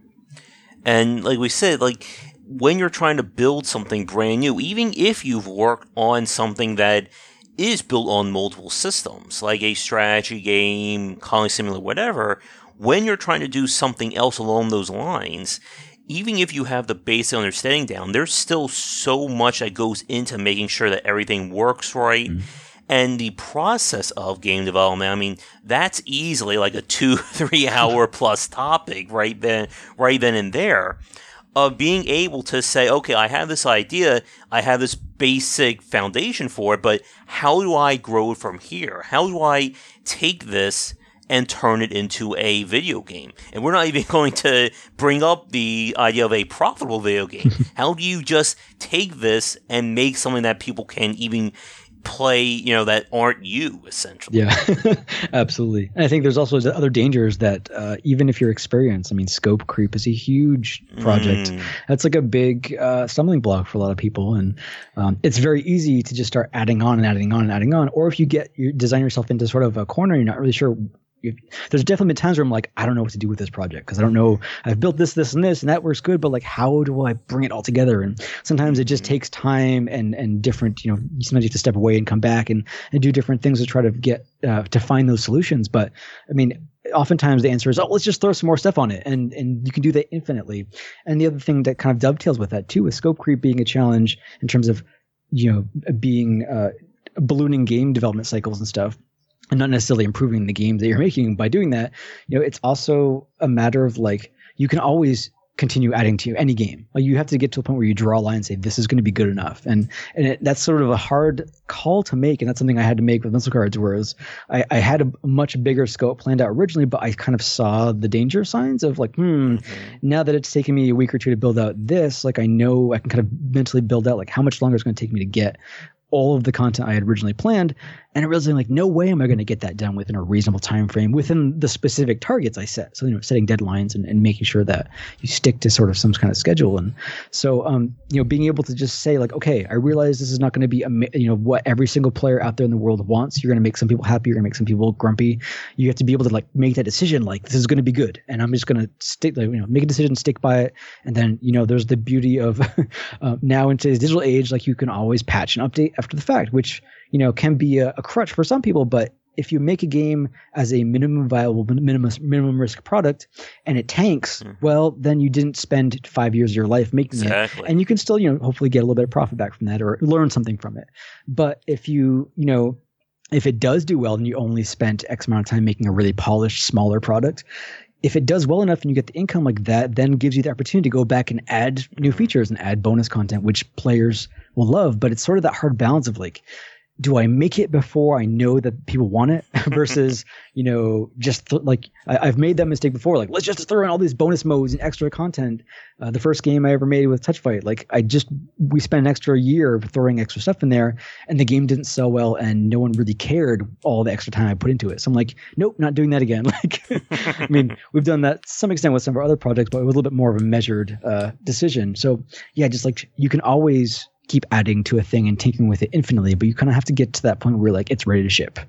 And like we said, like when you're trying to build something brand new, even if you've worked on something that is built on multiple systems, like a strategy game, colony simulator, whatever, when you're trying to do something else along those lines, even if you have the basic understanding down, there's still so much that goes into making sure that everything works right. Mm-hmm. And the process of game development, I mean, that's easily like a two, three hour plus topic right then, right then and there. Of being able to say, okay, I have this idea, I have this basic foundation for it, but how do I grow it from here? How do I take this and turn it into a video game? And we're not even going to bring up the idea of a profitable video game. How do you just take this and make something that people can even play, you know, that aren't you, essentially? Yeah, absolutely. And I think there's also other dangers that uh, even if you're experienced, I mean, scope creep is a huge project. Mm. That's like a big uh, stumbling block for a lot of people. And um, it's very easy to just start adding on and adding on and adding on. Or if you get, you design yourself into sort of a corner, you're not really sure. There's definitely been times where I'm like, I don't know what to do with this project because I don't know. I've built this, this, and this, and that works good, but like, how do I bring it all together? And sometimes it just takes time and and different. You know, sometimes you have to step away and come back and and do different things to try to get uh, to find those solutions. But I mean, oftentimes the answer is, oh, let's just throw some more stuff on it, and and you can do that infinitely. And the other thing that kind of dovetails with that too is scope creep being a challenge in terms of, you know, being uh, ballooning game development cycles and stuff. And not necessarily improving the game that you're making by doing that. You know, it's also a matter of like, you can always continue adding to any game. Like you have to get to a point where you draw a line and say, this is going to be good enough. And and it, that's sort of a hard call to make. And that's something I had to make with Missile Cards, whereas I, I had a much bigger scope planned out originally, but I kind of saw the danger signs of like, hmm, mm-hmm. now that it's taken me a week or two to build out this, like I know I can kind of mentally build out like how much longer it's going to take me to get all of the content I had originally planned. And I realized like, no way am I going to get that done within a reasonable time frame within the specific targets I set. So, you know, setting deadlines and, and making sure that you stick to sort of some kind of schedule. And so, um, you know, being able to just say like, okay, I realize this is not going to be, a, you know, what every single player out there in the world wants. You're going to make some people happy. You're going to make some people grumpy. You have to be able to like make that decision. Like this is going to be good. And I'm just going to stick, like, you know, make a decision, stick by it. And then, you know, there's the beauty of uh, now in today's digital age, like you can always patch and update after the fact, which, you know, can be a, a crutch for some people. But if you make a game as a minimum viable, minimum minimum risk product and it tanks, mm-hmm. well, then you didn't spend five years of your life making exactly. it. And you can still, you know, hopefully get a little bit of profit back from that or learn something from it. But if you, you know, if it does do well and you only spent X amount of time making a really polished, smaller product, if it does well enough and you get the income like that, then gives you the opportunity to go back and add new features and add bonus content, which players will love. But it's sort of that hard balance of like, do I make it before I know that people want it versus, you know, just th- like I, I've made that mistake before. Like, let's just throw in all these bonus modes and extra content. Uh, the first game I ever made with Touch Fight, like I just, we spent an extra year throwing extra stuff in there and the game didn't sell well and no one really cared all the extra time I put into it. So I'm like, nope, not doing that again. Like, I mean, we've done that to some extent with some of our other projects, but it was a little bit more of a measured uh, decision. So yeah, just like you can always keep adding to a thing and tinkering with it infinitely, but you kind of have to get to that point where like it's ready to ship.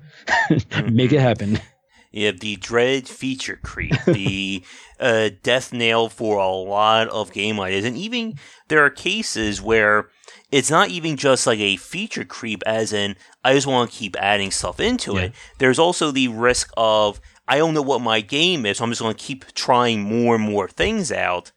Make it happen. Yeah, the dreaded feature creep, the uh, death nail for a lot of game ideas. And even there are cases where it's not even just like a feature creep as in I just want to keep adding stuff into yeah. it. There's also the risk of I don't know what my game is, so I'm just going to keep trying more and more things out.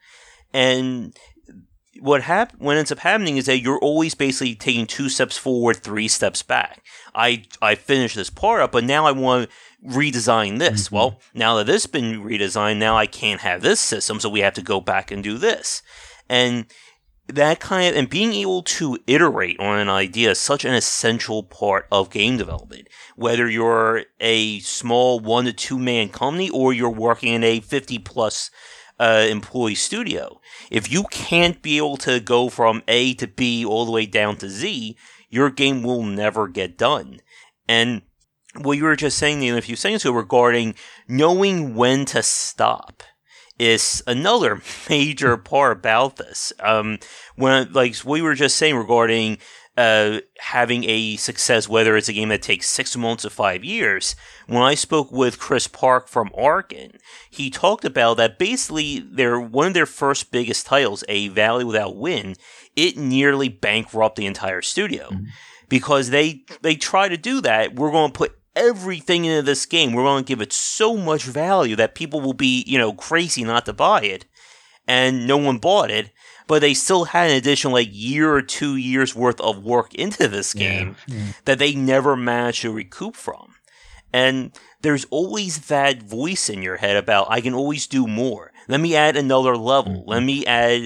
And what hap- what ends up happening is that you're always basically taking two steps forward, three steps back. I I finished this part up, but now I want to redesign this. Mm-hmm. Well, now that this has been redesigned, now I can't have this system, so we have to go back and do this. And that kind of, and being able to iterate on an idea is such an essential part of game development. Whether you're a small one to two man company or you're working in a fifty plus Uh, employee studio. If you can't be able to go from A to B all the way down to Z, your game will never get done. And what you were just saying in a few seconds ago regarding knowing when to stop is another major part about this. Um, when, like what you were just saying regarding uh, having a success, whether it's a game that takes six months or five years. When I spoke with Chris Park from Arkin, he talked about that basically their one of their first biggest titles, A Valley Without Wind, it nearly bankrupted the entire studio. Mm-hmm. Because they they try to do that. We're going to put everything into this game. We're going to give it so much value that people will be, you know, crazy not to buy it. and no one bought it, but they still had an additional like year or two years worth of work into this game yeah, yeah. that they never managed to recoup from. And there's always that voice in your head about, I can always do more. Let me add another level. Mm-hmm. Let me add,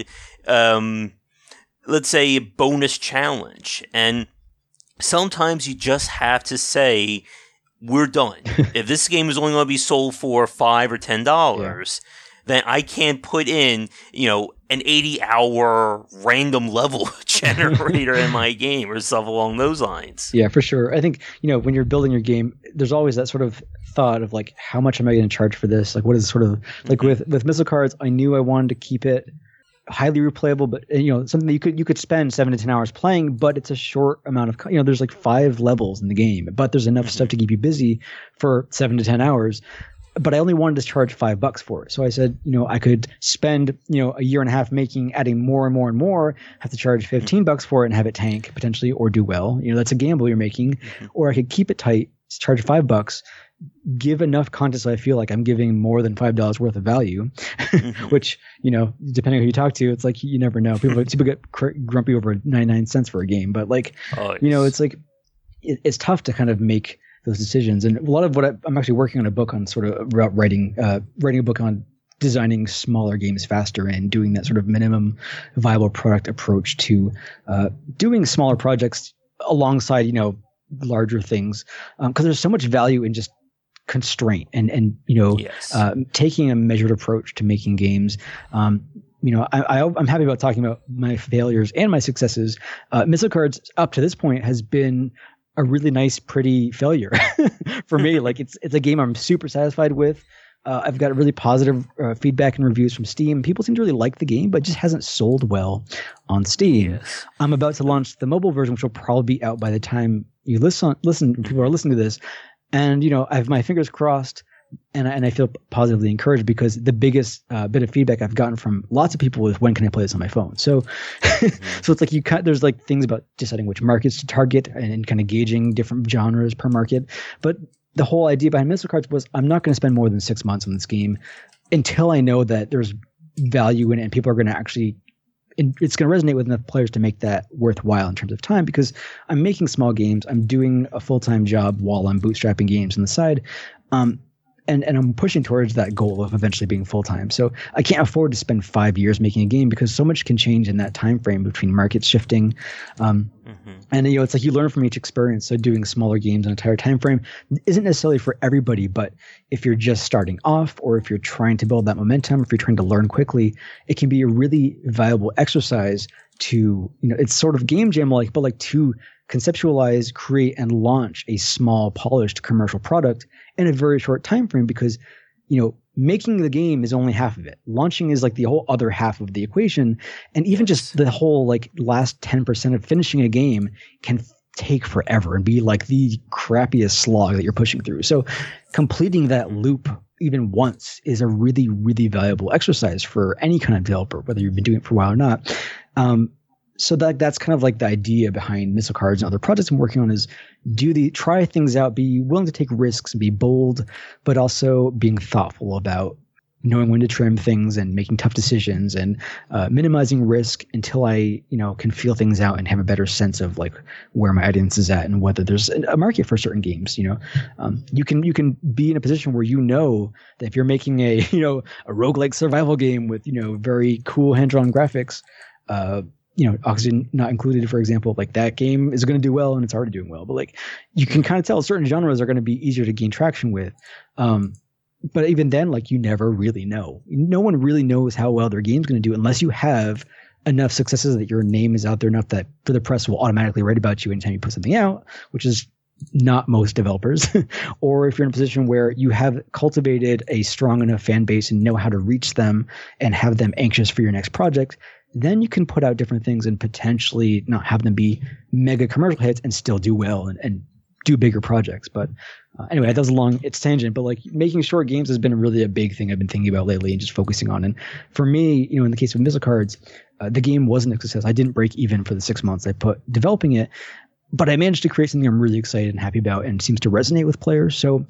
um, let's say, a bonus challenge. And sometimes you just have to say, we're done. If this game is only going to be sold for five or ten dollars, yeah. then I can't put in, you know, an eighty-hour random level generator in my game or stuff along those lines. Yeah, for sure. I think, you know, when you're building your game, there's always that sort of thought of like, how much am I going to charge for this? Like, what is sort of like mm-hmm. with with Missile Cards? I knew I wanted to keep it highly replayable, but you know, something that you could you could spend seven to ten hours playing, but it's a short amount of, you know, there's like five levels in the game, but there's enough mm-hmm. stuff to keep you busy for seven to ten hours. But I only wanted to charge five bucks for it. So I said, you know, I could spend, you know, a year and a half making, adding more and more and more, have to charge fifteen bucks for it and have it tank potentially or do well. You know, that's a gamble you're making. Mm-hmm. Or I could keep it tight, charge five bucks, give enough content so I feel like I'm giving more than five dollars worth of value, mm-hmm. which, you know, depending on who you talk to, it's like, you never know. People, people get cr- grumpy over ninety-nine cents for a game, but like, oh, you know, it's like, it, it's tough to kind of make those decisions. And a lot of what I, I'm actually working on a book on sort of writing, uh, writing a book on designing smaller games faster and doing that sort of minimum viable product approach to uh, doing smaller projects alongside, you know, larger things. Um, 'cause there's so much value in just constraint and, and, you know, yes. uh, taking a measured approach to making games. Um, you know, I, I, I'm happy about talking about my failures and my successes. Uh, Missile Cards up to this point has been a really nice, pretty failure for me. Like it's it's a game I'm super satisfied with. Uh, I've got really positive uh, feedback and reviews from Steam. People seem to really like the game, but it just hasn't sold well on Steam. Yes. I'm about to launch the mobile version, which will probably be out by the time you listen. Listen, people are listening to this, and you know, I have my fingers crossed, and I, and I feel positively encouraged because the biggest uh, bit of feedback I've gotten from lots of people is, when can I play this on my phone? So, mm-hmm. so it's like you cut, there's like things about deciding which markets to target and, and kind of gauging different genres per market. But the whole idea behind Missile Cards was, I'm not going to spend more than six months on this game until I know that there's value in it and people are going to actually, it's going to resonate with enough players to make that worthwhile in terms of time, because I'm making small games. I'm doing a full-time job while I'm bootstrapping games on the side. Um, And and I'm pushing towards that goal of eventually being full-time. So I can't afford to spend five years making a game because so much can change in that time frame between markets shifting. Um, mm-hmm. And, you know, it's like you learn from each experience. So doing smaller games in an entire time frame isn't necessarily for everybody. But if you're just starting off, or if you're trying to build that momentum, if you're trying to learn quickly, it can be a really valuable exercise to, you know, it's sort of game jam-like, but like to conceptualize, create, and launch a small, polished commercial product in a very short time frame, because, you know, making the game is only half of it. Launching is like the whole other half of the equation. And even yes. just the whole like last ten percent of finishing a game can f- take forever and be like the crappiest slog that you're pushing through. So completing that loop even once is a really, really valuable exercise for any kind of developer, whether you've been doing it for a while or not. Um, So that that's kind of like the idea behind Missile Cards and other projects I'm working on, is do the try things out, be willing to take risks and be bold, but also being thoughtful about knowing when to trim things and making tough decisions and uh, minimizing risk until I, you know, can feel things out and have a better sense of like where my audience is at and whether there's a market for certain games. You know, um, you can you can be in a position where you know that if you're making a you know a roguelike survival game with, you know, very cool hand-drawn graphics, uh, you know, Oxygen not included, for example, like that game is going to do well and it's already doing well. But like you can kind of tell certain genres are going to be easier to gain traction with. Um, but even then, like you never really know. No one really knows how well their game's going to do unless you have enough successes that your name is out there enough that for the press will automatically write about you anytime you put something out, which is not most developers. Or if you're in a position where you have cultivated a strong enough fan base and know how to reach them and have them anxious for your next project, then you can put out different things and potentially not have them be mega commercial hits and still do well and, and do bigger projects. But uh, anyway, that was a long it's tangent, but like making short games has been really a big thing I've been thinking about lately and just focusing on. And for me, you know, in the case of Missile Cards, uh, the game wasn't a success. I didn't break even for the six months I put developing it, but I managed to create something I'm really excited and happy about and seems to resonate with players. So,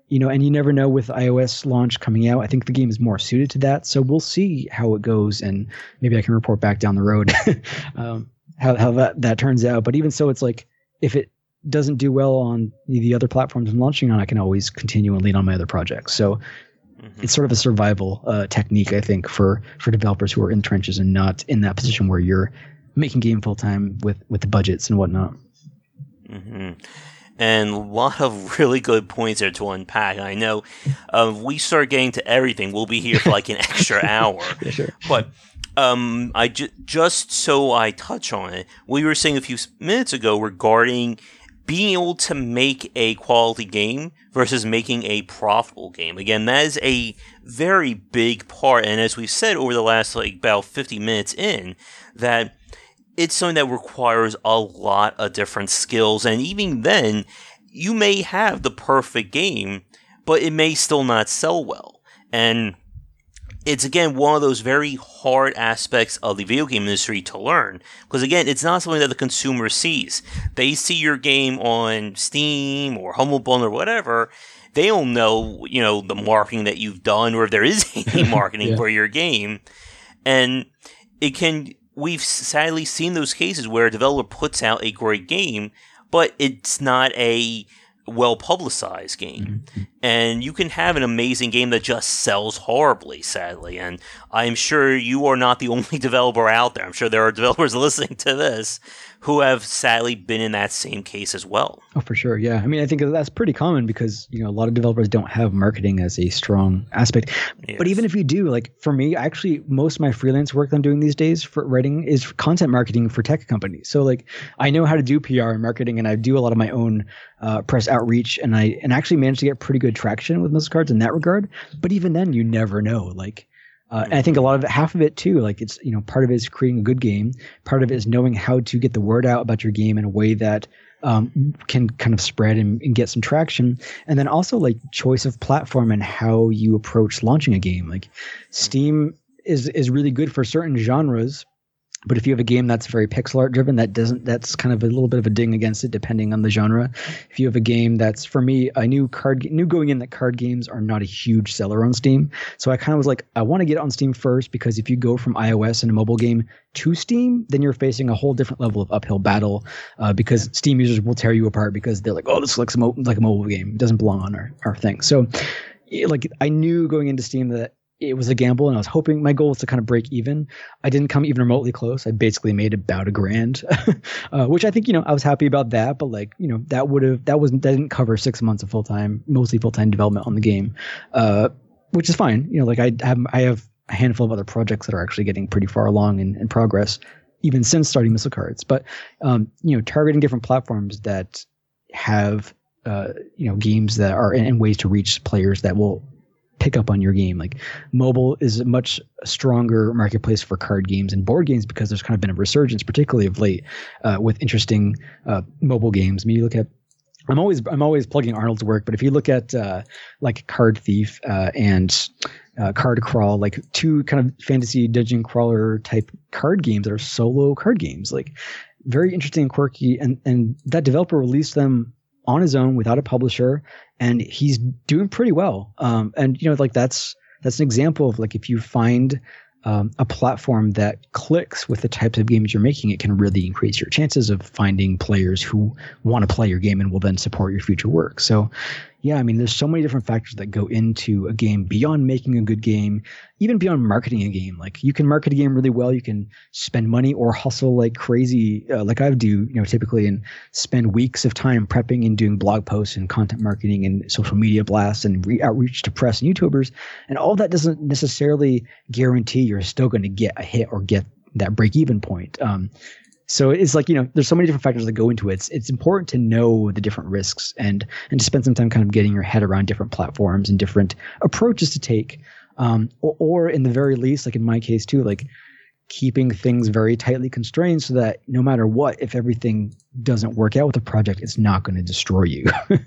you know, and you never know with iOS launch coming out. I think the game is more suited to that. So we'll see how it goes, and maybe I can report back down the road um, how how that, that turns out. But even so, it's like if it doesn't do well on the other platforms I'm launching on, I can always continue and lean on my other projects. So mm-hmm. it's sort of a survival uh, technique, I think, for for developers who are in the trenches and not in that position where you're making game full time with with the budgets and whatnot. Mm-hmm. And a lot of really good points there to unpack. I know uh, we start getting to everything, we'll be here for like an extra hour. Yeah, sure. But um, I ju- just so I touch on it, we were saying a few minutes ago regarding being able to make a quality game versus making a profitable game. Again, that is a very big part. And as we've said over the last like about fifty minutes in, that it's something that requires a lot of different skills. And even then, you may have the perfect game, but it may still not sell well. And it's, again, one of those very hard aspects of the video game industry to learn. Because, again, it's not something that the consumer sees. They see your game on Steam or Humble Bundle or whatever. They don't know, you know, the marketing that you've done or if there is any marketing yeah. for your game. And it can... We've sadly seen those cases where a developer puts out a great game, but it's not a well-publicized game. Mm-hmm. And you can have an amazing game that just sells horribly, sadly. And I'm sure you are not the only developer out there. I'm sure there are developers listening to this who have sadly been in that same case as well. Oh, for sure. Yeah. I mean, I think that's pretty common because, you know, a lot of developers don't have marketing as a strong aspect. Yes. But even if you do, like for me, actually, most of my freelance work I'm doing these days for writing is content marketing for tech companies. So like I know how to do P R and marketing, and I do a lot of my own uh, press outreach, and I and actually managed to get pretty good traction with Missile Cards in that regard. But even then, you never know. Like, Uh, and I think a lot of it, half of it too, like it's, you know, part of it is creating a good game. Part of it is knowing how to get the word out about your game in a way that um, can kind of spread and, and get some traction. And then also like choice of platform and how you approach launching a game. Like Steam is, is really good for certain genres. But if you have a game that's very pixel art driven, that doesn't, that's kind of a little bit of a ding against it depending on the genre. If you have a game that's, for me, I knew card, knew going in that card games are not a huge seller on Steam. So I kind of was like, I want to get it on Steam first, because if you go from iOS and a mobile game to Steam, then you're facing a whole different level of uphill battle, uh, because Steam users will tear you apart because they're like, oh, this looks mo- like a mobile game. It doesn't belong on our, our thing. So like I knew going into Steam that it was a gamble, and I was hoping, my goal was to kind of break even. I didn't come even remotely close. I basically made about a grand, uh, which I think, you know, I was happy about that, but like, you know, that would have, that wasn't, that didn't cover six months of full-time, mostly full-time development on the game, uh, which is fine. You know, like I have, I have a handful of other projects that are actually getting pretty far along in, in progress, even since starting Missile Cards. But, um, you know, targeting different platforms that have, uh, you know, games that are in, in ways to reach players that will pick up on your game. Like mobile is a much stronger marketplace for card games and board games because there's kind of been a resurgence, particularly of late, uh, with interesting uh, mobile games. I mean, you look at, I'm always I'm always plugging Arnold's work, but if you look at uh, like Card Thief uh, and uh, Card Crawl, like two kind of fantasy dungeon crawler type card games that are solo card games, like very interesting and quirky, and and that developer released them on his own without a publisher, and he's doing pretty well. Um, and you know, like that's that's an example of like if you find um, a platform that clicks with the types of games you're making, it can really increase your chances of finding players who want to play your game and will then support your future work. So yeah, I mean, there's so many different factors that go into a game beyond making a good game, even beyond marketing a game. Like you can market a game really well. You can spend money or hustle like crazy, uh, like I do, you know, typically, and spend weeks of time prepping and doing blog posts and content marketing and social media blasts and re- outreach to press and YouTubers. And all that doesn't necessarily guarantee you're still going to get a hit or get that break even point. Um, So it's like, you know, there's so many different factors that go into it. It's, it's important to know the different risks and and to spend some time kind of getting your head around different platforms and different approaches to take. Um, or, or in the very least, like in my case too, like keeping things very tightly constrained so that no matter what, if everything doesn't work out with the project, it's not going to destroy you.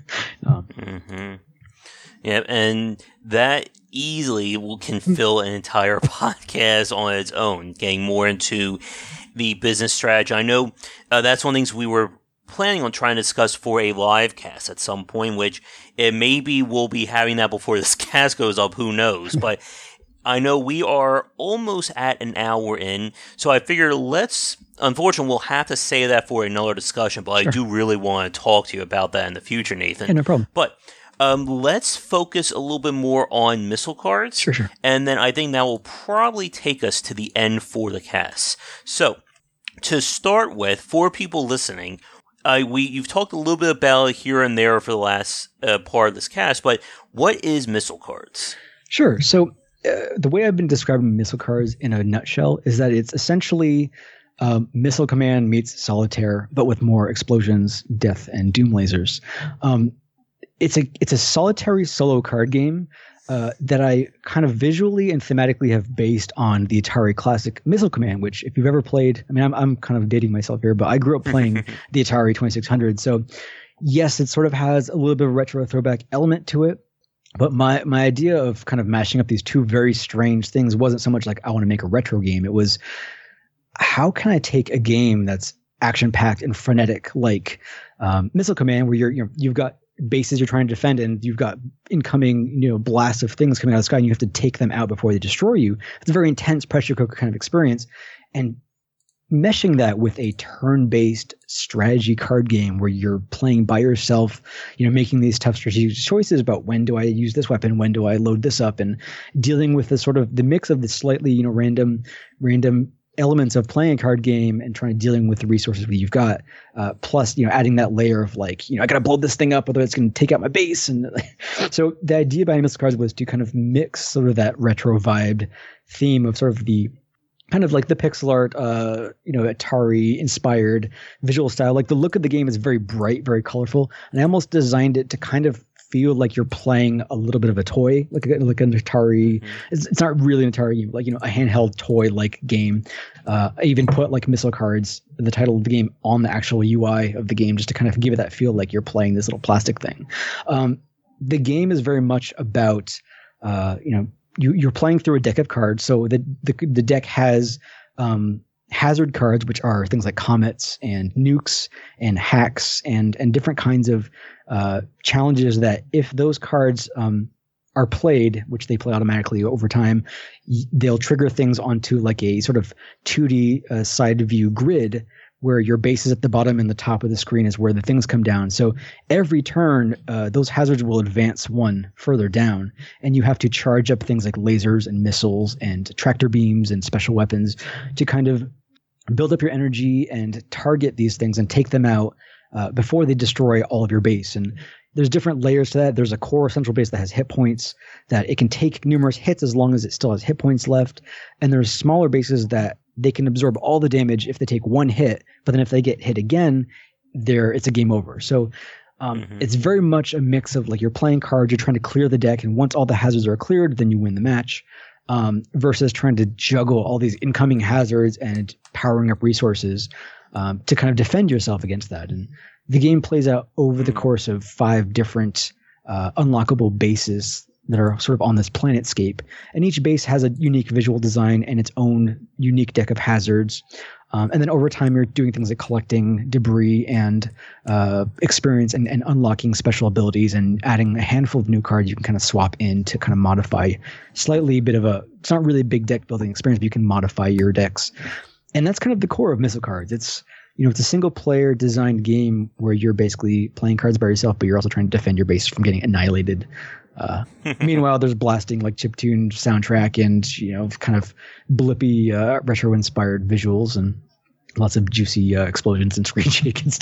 um, mm-hmm. Yeah, and that easily will can fill an entire podcast on its own, getting more into the business strategy. I know uh, that's one of the things we were planning on trying to discuss for a live cast at some point, which it maybe we'll be having that before this cast goes up, who knows. But I know we are almost at an hour in, so I figure let's, unfortunately, we'll have to say that for another discussion, but sure. I do really want to talk to you about that in the future, Nathan. Yeah, no problem. But um, let's focus a little bit more on missile cards, sure, sure. and then I think that will probably take us to the end for the cast. So, to start with, for people listening, uh, we you've talked a little bit about it here and there for the last uh, part of this cast, but what is missile cards? Sure. So, Uh, the way I've been describing missile cards in a nutshell is that it's essentially um, Missile Command meets Solitaire, but with more explosions, death, and doom lasers. Um, it's a it's a solitary solo card game uh, that I kind of visually and thematically have based on the Atari classic Missile Command, which if you've ever played, I mean, I'm I'm kind of dating myself here, but I grew up playing the Atari twenty-six hundred. So yes, it sort of has a little bit of a retro throwback element to it. But my, my idea of kind of mashing up these two very strange things wasn't so much like I want to make a retro game. It was, how can I take a game that's action-packed and frenetic, like um, Missile Command, where you're, you're you've got bases you're trying to defend, and you've got incoming, you know, blasts of things coming out of the sky, and you have to take them out before they destroy you. It's a very intense pressure cooker kind of experience, and meshing that with a turn-based strategy card game where you're playing by yourself, you know, making these tough strategic choices about when do I use this weapon, when do I load this up, and dealing with the sort of the mix of the slightly, you know, random, random elements of playing a card game and trying to dealing with the resources that you've got. Uh, plus, you know, adding that layer of like, you know, I got to blow this thing up, whether it's going to take out my base. And so the idea behind Missile Cards was to kind of mix sort of that retro vibed theme of sort of the kind of like the pixel art, uh, you know, Atari inspired visual style. Like the look of the game is very bright, very colorful. And I almost designed it to kind of feel like you're playing a little bit of a toy, like a, like an Atari. Mm-hmm. It's, it's not really an Atari game, like, you know, a handheld toy like game. Uh, I even put like Missile Cards, the title of the game, on the actual U I of the game, just to kind of give it that feel like you're playing this little plastic thing. Um, the game is very much about, uh, you know, You, you're playing through a deck of cards. So the the, the deck has um, hazard cards, which are things like comets and nukes and hacks and and different kinds of uh, challenges that if those cards um, are played, which they play automatically over time, y- they'll trigger things onto like a sort of two D uh, side view grid, where your base is at the bottom and the top of the screen is where the things come down. So every turn, uh, those hazards will advance one further down, and you have to charge up things like lasers and missiles and tractor beams and special weapons to kind of build up your energy and target these things and take them out uh, before they destroy all of your base. And there's different layers to that. There's a core central base that has hit points that it can take numerous hits as long as it still has hit points left. And there's smaller bases that they can absorb all the damage if they take one hit, but then if they get hit again, there it's a game over. So um, mm-hmm. It's very much a mix of like you're playing cards, you're trying to clear the deck, and once all the hazards are cleared, then you win the match. Um, versus trying to juggle all these incoming hazards and powering up resources um, to kind of defend yourself against that. And the game plays out over the course of five different uh, unlockable bases that are sort of on this planetscape. And each base has a unique visual design and its own unique deck of hazards. Um, and then over time, you're doing things like collecting debris and uh, experience and, and unlocking special abilities and adding a handful of new cards you can kind of swap in to kind of modify slightly a bit of a, it's not really a big deck building experience, but you can modify your decks. And that's kind of the core of Missile Cards. It's, you know, it's a single player designed game where you're basically playing cards by yourself, but you're also trying to defend your base from getting annihilated. Uh, meanwhile, there's blasting like chiptune soundtrack and, you know, kind of blippy, uh, retro inspired visuals and lots of juicy uh, explosions and screen shake and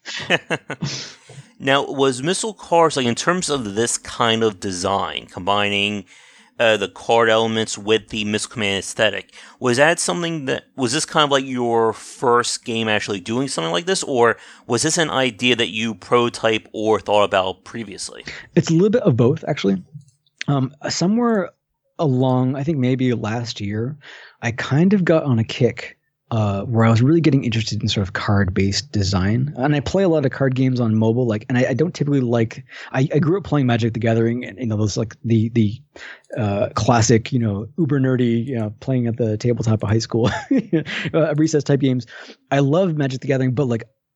stuff. Now, was Missile Cards, like in terms of this kind of design, combining uh, the card elements with the Missile Command aesthetic, was that something that, was this kind of like your first game actually doing something like this, or was this an idea that you prototype or thought about previously? It's a little bit of both, actually. Um, somewhere along, I think maybe last year, I kind of got on a kick Uh, where I was really getting interested in sort of card-based design. And I play a lot of card games on mobile, like, and I, I don't typically like, I, I grew up playing Magic the Gathering and, you know, those like the, the, uh, classic, you know, uber nerdy, you know, playing at the tabletop of high school, uh, recess type games. I love Magic the Gathering, but like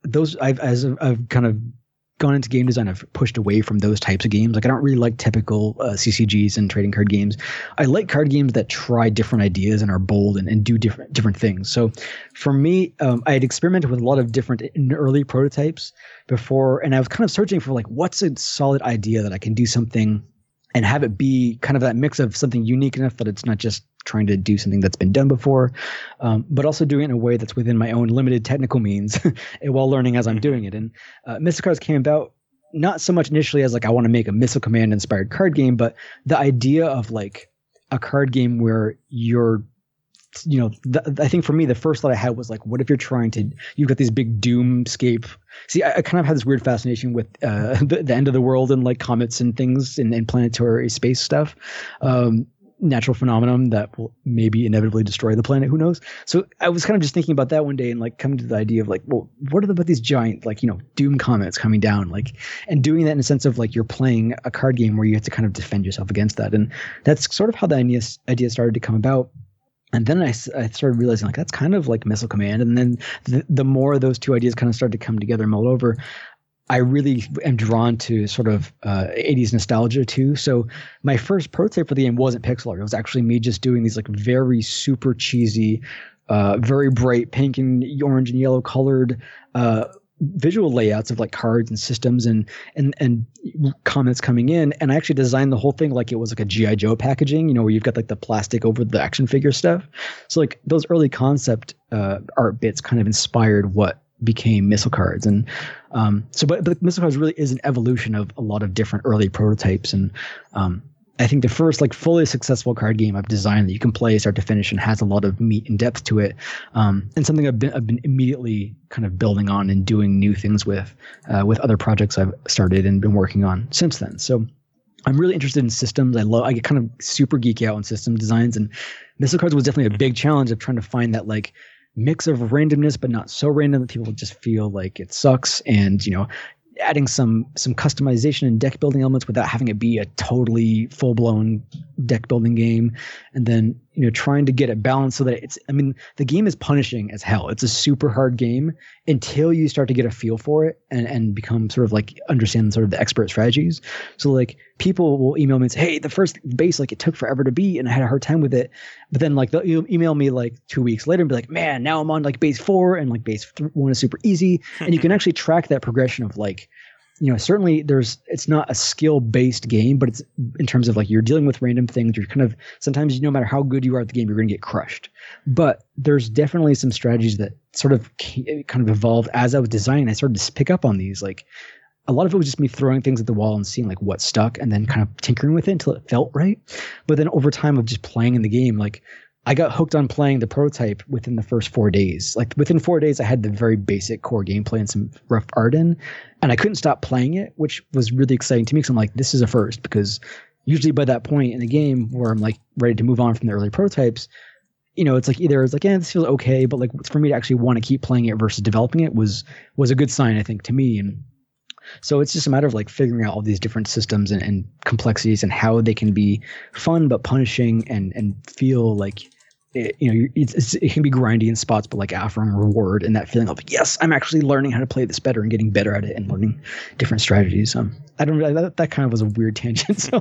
those I've as I've kind of gone into game design, I've pushed away from those types of games. Like I don't really like typical uh, C C Gs and trading card games. I like card games that try different ideas and are bold and, and do different different things. So for me, um, I had experimented with a lot of different early prototypes before, and I was kind of searching for like what's a solid idea that I can do something and have it be kind of that mix of something unique enough that it's not just trying to do something that's been done before, um, but also doing it in a way that's within my own limited technical means while learning as I'm doing it. And uh, Missile Cards came about not so much initially as like I want to make a Missile Command inspired card game, but the idea of like a card game where you're, you know, the, I think for me, the first thought I had was like, what if you're trying to, you've got these big doomscape. See, I, I kind of had this weird fascination with uh, the, the end of the world and like comets and things and, and planetary space stuff. Um, natural phenomenon that will maybe inevitably destroy the planet. Who knows? So I was kind of just thinking about that one day and like coming to the idea of like, well, what are about these giant, like, you know, doom comets coming down, like, and doing that in a sense of like, you're playing a card game where you have to kind of defend yourself against that. And that's sort of how the idea, idea started to come about. And then I, I started realizing like, that's kind of like Missile Command. And then the, the more those two ideas kind of started to come together and meld over, I really am drawn to sort of uh, eighties nostalgia too. So my first prototype for the game wasn't pixel art. It was actually me just doing these like very super cheesy, uh, very bright pink and orange and yellow colored uh, visual layouts of like cards and systems and and and comments coming in. And I actually designed the whole thing like it was like a G I Joe packaging, you know, where you've got like the plastic over the action figure stuff. So like those early concept uh, art bits kind of inspired what became Missile Cards. And um, so, but, but Missile Cards really is an evolution of a lot of different early prototypes. And um, I think the first like fully successful card game I've designed that you can play start to finish and has a lot of meat and depth to it. Um, and something I've been, I've been immediately kind of building on and doing new things with, uh, with other projects I've started and been working on since then. So I'm really interested in systems. I love, I get kind of super geeky out on system designs, and Missile Cards was definitely a big challenge of trying to find that like mix of randomness, but not so random that people just feel like it sucks. And, you know, adding some some customization and deck building elements without having it be a totally full blown deck building game. And then, you know, trying to get it balanced so that it's, I mean, the game is punishing as hell. It's a super hard game until you start to get a feel for it and, and become sort of like understand sort of the expert strategies. So like people will email me and say, hey, the first base, like it took forever to beat and I had a hard time with it. But then like they'll email me like two weeks later and be like, man, now I'm on like base four and like base th- one is super easy. And you can actually track that progression of like, you know, certainly there's, it's not a skill based game, but it's in terms of like you're dealing with random things. You're kind of, sometimes no matter how good you are at the game, you're going to get crushed. But there's definitely some strategies that sort of kind of evolved as I was designing. I started to pick up on these. Like a lot of it was just me throwing things at the wall and seeing like what stuck and then kind of tinkering with it until it felt right. But then over time of just playing in the game, like I got hooked on playing the prototype within the first four days. Like within four days, I had the very basic core gameplay and some rough art in, and I couldn't stop playing it, which was really exciting to me because I'm like, this is a first. Because usually by that point in the game where I'm like ready to move on from the early prototypes, you know, it's like either it's like, yeah, this feels okay, but like for me to actually want to keep playing it versus developing it was was a good sign, I think, to me. And so it's just a matter of like figuring out all these different systems and, and complexities and how they can be fun but punishing and and feel like, it, you know, it's, it's, it can be grindy in spots, but like offering reward and that feeling of yes, I'm actually learning how to play this better and getting better at it and learning different strategies. Um, I don't really, that, that kind of was a weird tangent. So,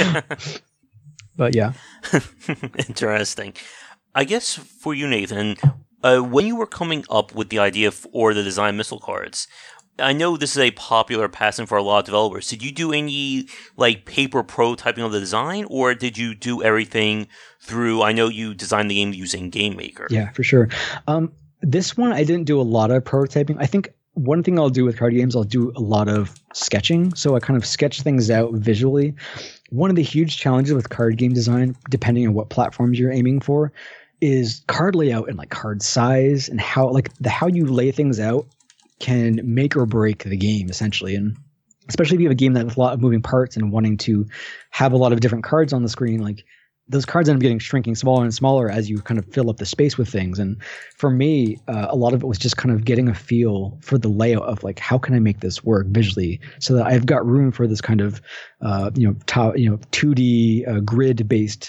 but yeah, interesting. I guess for you, Nathan, uh, when you were coming up with the idea for the design Missile Cards, I know this is a popular pastime for a lot of developers. Did you do any like paper prototyping of the design, or did you do everything through? I know you designed the game using GameMaker. Yeah, for sure. Um, this one I didn't do a lot of prototyping. I think one thing I'll do with card games, I'll do a lot of sketching. So I kind of sketch things out visually. One of the huge challenges with card game design, depending on what platforms you're aiming for, is card layout and like card size and how like the how you lay things out can make or break the game essentially. And especially if you have a game that has a lot of moving parts and wanting to have a lot of different cards on the screen, like those cards end up getting shrinking smaller and smaller as you kind of fill up the space with things. And for me, uh, a lot of it was just kind of getting a feel for the layout of like, how can I make this work visually so that I've got room for this kind of, uh, you know, top, you know, two D uh, grid based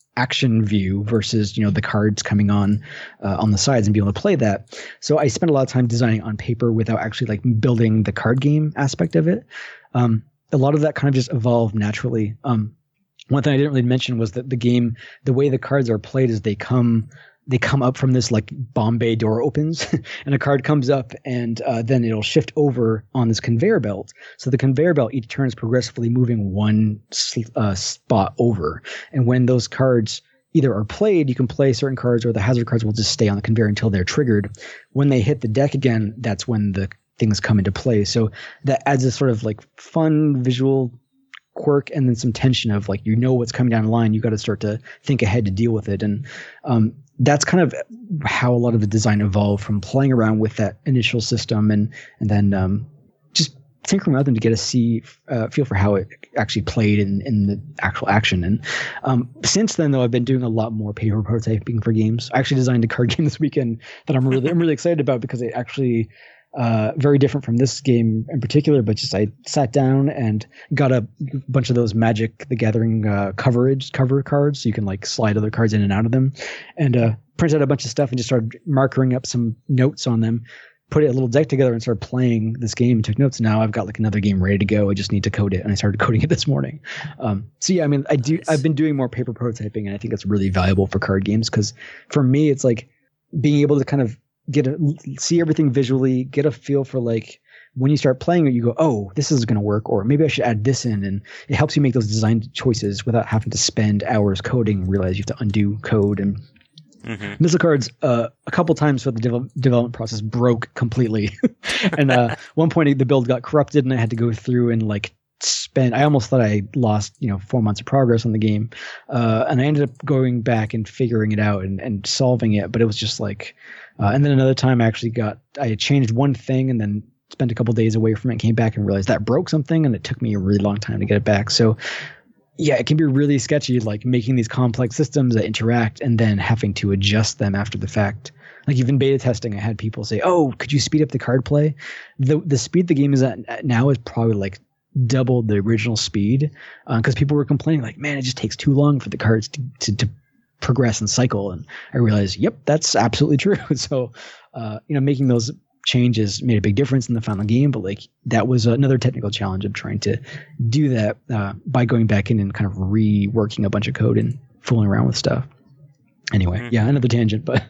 action view versus, you know, the cards coming on uh, on the sides and being able to play that. So I spent a lot of time designing on paper without actually like building the card game aspect of it. Um, a lot of that kind of just evolved naturally. Um, one thing I didn't really mention was that the game, the way the cards are played is they come they come up from this like Bombay door opens and a card comes up and uh, then it'll shift over on this conveyor belt. So the conveyor belt each turn is progressively moving one uh, spot over. And when those cards either are played, you can play certain cards, or the hazard cards will just stay on the conveyor until they're triggered. When they hit the deck again, that's when the things come into play. So that adds a sort of like fun visual quirk and then some tension of like, you know what's coming down the line. You got to start to think ahead to deal with it. And um, that's kind of how a lot of the design evolved from playing around with that initial system and and then um, just tinkering with them to get a see uh, feel for how it actually played in, in the actual action. And um, since then, though, I've been doing a lot more paper prototyping for games. I actually designed a card game this weekend that I'm really I'm really excited about because it actually uh, very different from this game in particular. But just I sat down and got a bunch of those Magic the Gathering uh, coverage cover cards, so you can like slide other cards in and out of them, and uh, printed out a bunch of stuff and just started markering up some notes on them. Put a little deck together and started playing this game and took notes. Now I've got like another game ready to go. I just need to code it, and I started coding it this morning. Um, so yeah, I mean, I do. Nice. I've been doing more paper prototyping, and I think it's really valuable for card games because for me, it's like being able to kind of get a see everything visually, get a feel for like when you start playing it, you go, oh, this is going to work, or maybe I should add this in, and it helps you make those design choices without having to spend hours coding and realize you have to undo code. And Mm-hmm. Missile cards, uh, a couple times for the de- development process broke completely. and uh, one point the build got corrupted and I had to go through and like spend, I almost thought I lost, you know, four months of progress on the game. Uh, and I ended up going back and figuring it out and, and solving it. But it was just like, uh, and then another time I actually got, I had changed one thing and then spent a couple days away from it, came back and realized that broke something. And it took me a really long time to get it back. So yeah, it can be really sketchy, like making these complex systems that interact and then having to adjust them after the fact. Like even beta testing, I had people say, oh, could you speed up the card play? The the speed the game is at now is probably like double the original speed because uh, people were complaining like, man, it just takes too long for the cards to, to, to progress and cycle. And I realized, yep, that's absolutely true. so, uh, you know, making those changes made a big difference in the final game, but like that was another technical challenge of trying to do that uh, by going back in and kind of reworking a bunch of code and fooling around with stuff. Anyway, mm-hmm. yeah, another tangent, but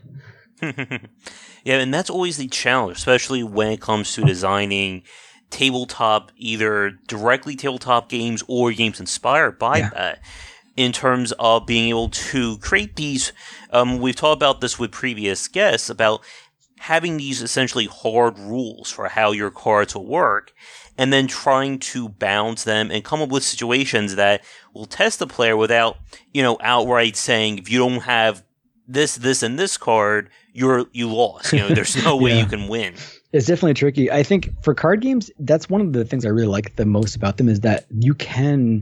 yeah, and that's always the challenge, especially when it comes to designing tabletop, either directly tabletop games or games inspired by yeah. that. In terms of being able to create these, um, we've talked about this with previous guests about having these essentially hard rules for how your cards will work, and then trying to balance them and come up with situations that will test the player without, you know, outright saying, if you don't have this, this, and this card, you're you lost. You know, there's no way yeah. you can win. It's definitely tricky. I think for card games, that's one of the things I really like the most about them is that you can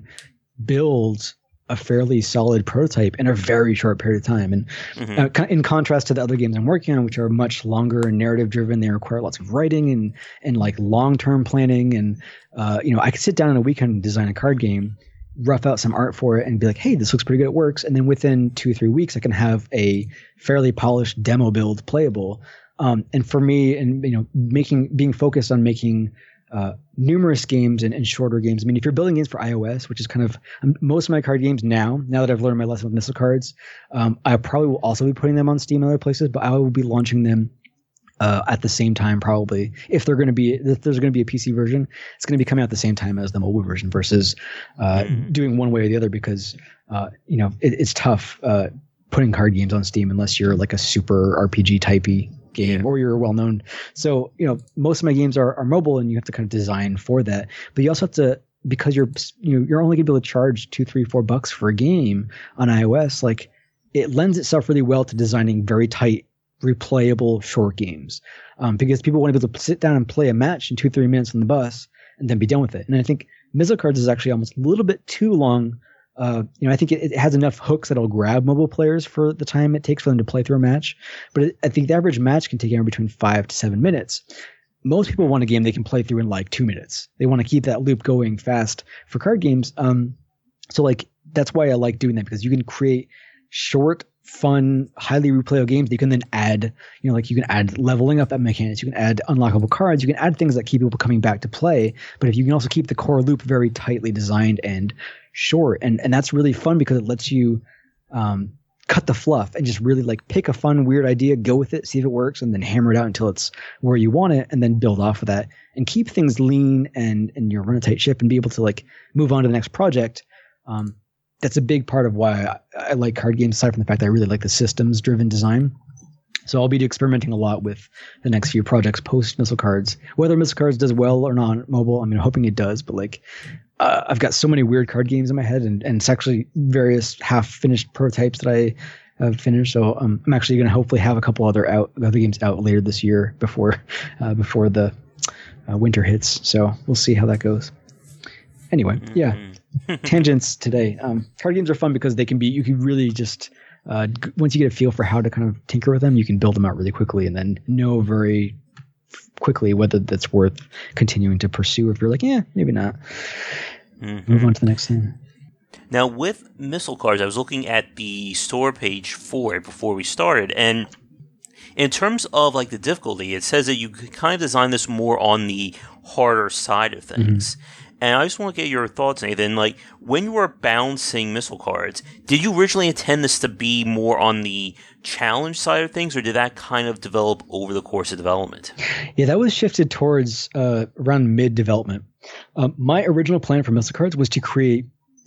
build a fairly solid prototype in a very short period of time. And mm-hmm. uh, in contrast to the other games I'm working on, which are much longer and narrative driven, they require lots of writing and, and like long-term planning. And, uh, you know, I could sit down in a weekend and design a card game, rough out some art for it and be like, hey, this looks pretty good. It works. And then within two, three weeks, I can have a fairly polished demo build playable. Um, and for me, and, you know, making, being focused on making, Uh, numerous games and, and shorter games. I mean, if you're building games for iOS, which is kind of um, most of my card games now, now that I've learned my lesson with missile cards, um, I probably will also be putting them on Steam and other places, but I will be launching them uh, at the same time probably. If they're going to be, if there's going to be a P C version, it's going to be coming out at the same time as the mobile version versus uh, mm. doing one way or the other because, uh, you know, it, it's tough uh, putting card games on Steam unless you're like a super R P G typey game or you're well known. So, you know, most of my games are, are mobile and you have to kind of design for that. But you also have to, because you're, you know, you're only gonna be able to charge two, three, four bucks for a game on iOS, like it lends itself really well to designing very tight, replayable short games. Um, because people want to be able to sit down and play a match in two, three minutes on the bus and then be done with it. And I think Missile Cards is actually almost a little bit too long. Uh, you know, I think it, it has enough hooks that'll grab mobile players for the time it takes for them to play through a match. But it, I think the average match can take anywhere between five to seven minutes. Most people want a game they can play through in like two minutes. They want to keep that loop going fast for card games. Um, so like that's why I like doing that because you can create short, fun, highly replayable games that you can then add, you know, like you can add leveling up mechanics, you can add unlockable cards, you can add things that keep people coming back to play. But if you can also keep the core loop very tightly designed and short, and and that's really fun because it lets you um, cut the fluff and just really like pick a fun, weird idea, go with it, see if it works, and then hammer it out until it's where you want it, and then build off of that and keep things lean and and you know, run a tight ship and be able to like move on to the next project. Um, that's a big part of why I, I like card games, aside from the fact that I really like the systems driven design. So I'll be experimenting a lot with the next few projects post Missile Cards. Whether Missile Cards does well or not on mobile, I mean, I'm hoping it does, but like uh, I've got so many weird card games in my head, and, and it's actually various half-finished prototypes that I have finished. So um, I'm actually going to hopefully have a couple other out other games out later this year before uh, before the uh, winter hits. So we'll see how that goes. Anyway, yeah, tangents today. Um, card games are fun because they can be, you can really just, uh, g- once you get a feel for how to kind of tinker with them, you can build them out really quickly and then know very quickly whether that's worth continuing to pursue. If you're like, yeah, maybe not. Mm-hmm. Move on to the next thing. Now, with Missile Cards, I was looking at the store page for it before we started, and in terms of like the difficulty, it says that you could kind of design this more on the harder side of things. Mm-hmm. And I just want to get your thoughts, Nathan. Like, when you were balancing Missile Cards, did you originally intend this to be more on the challenge side of things, or did that kind of develop over the course of development? Yeah, that was shifted towards uh, around mid-development. Um, my original plan for Missile Cards was to create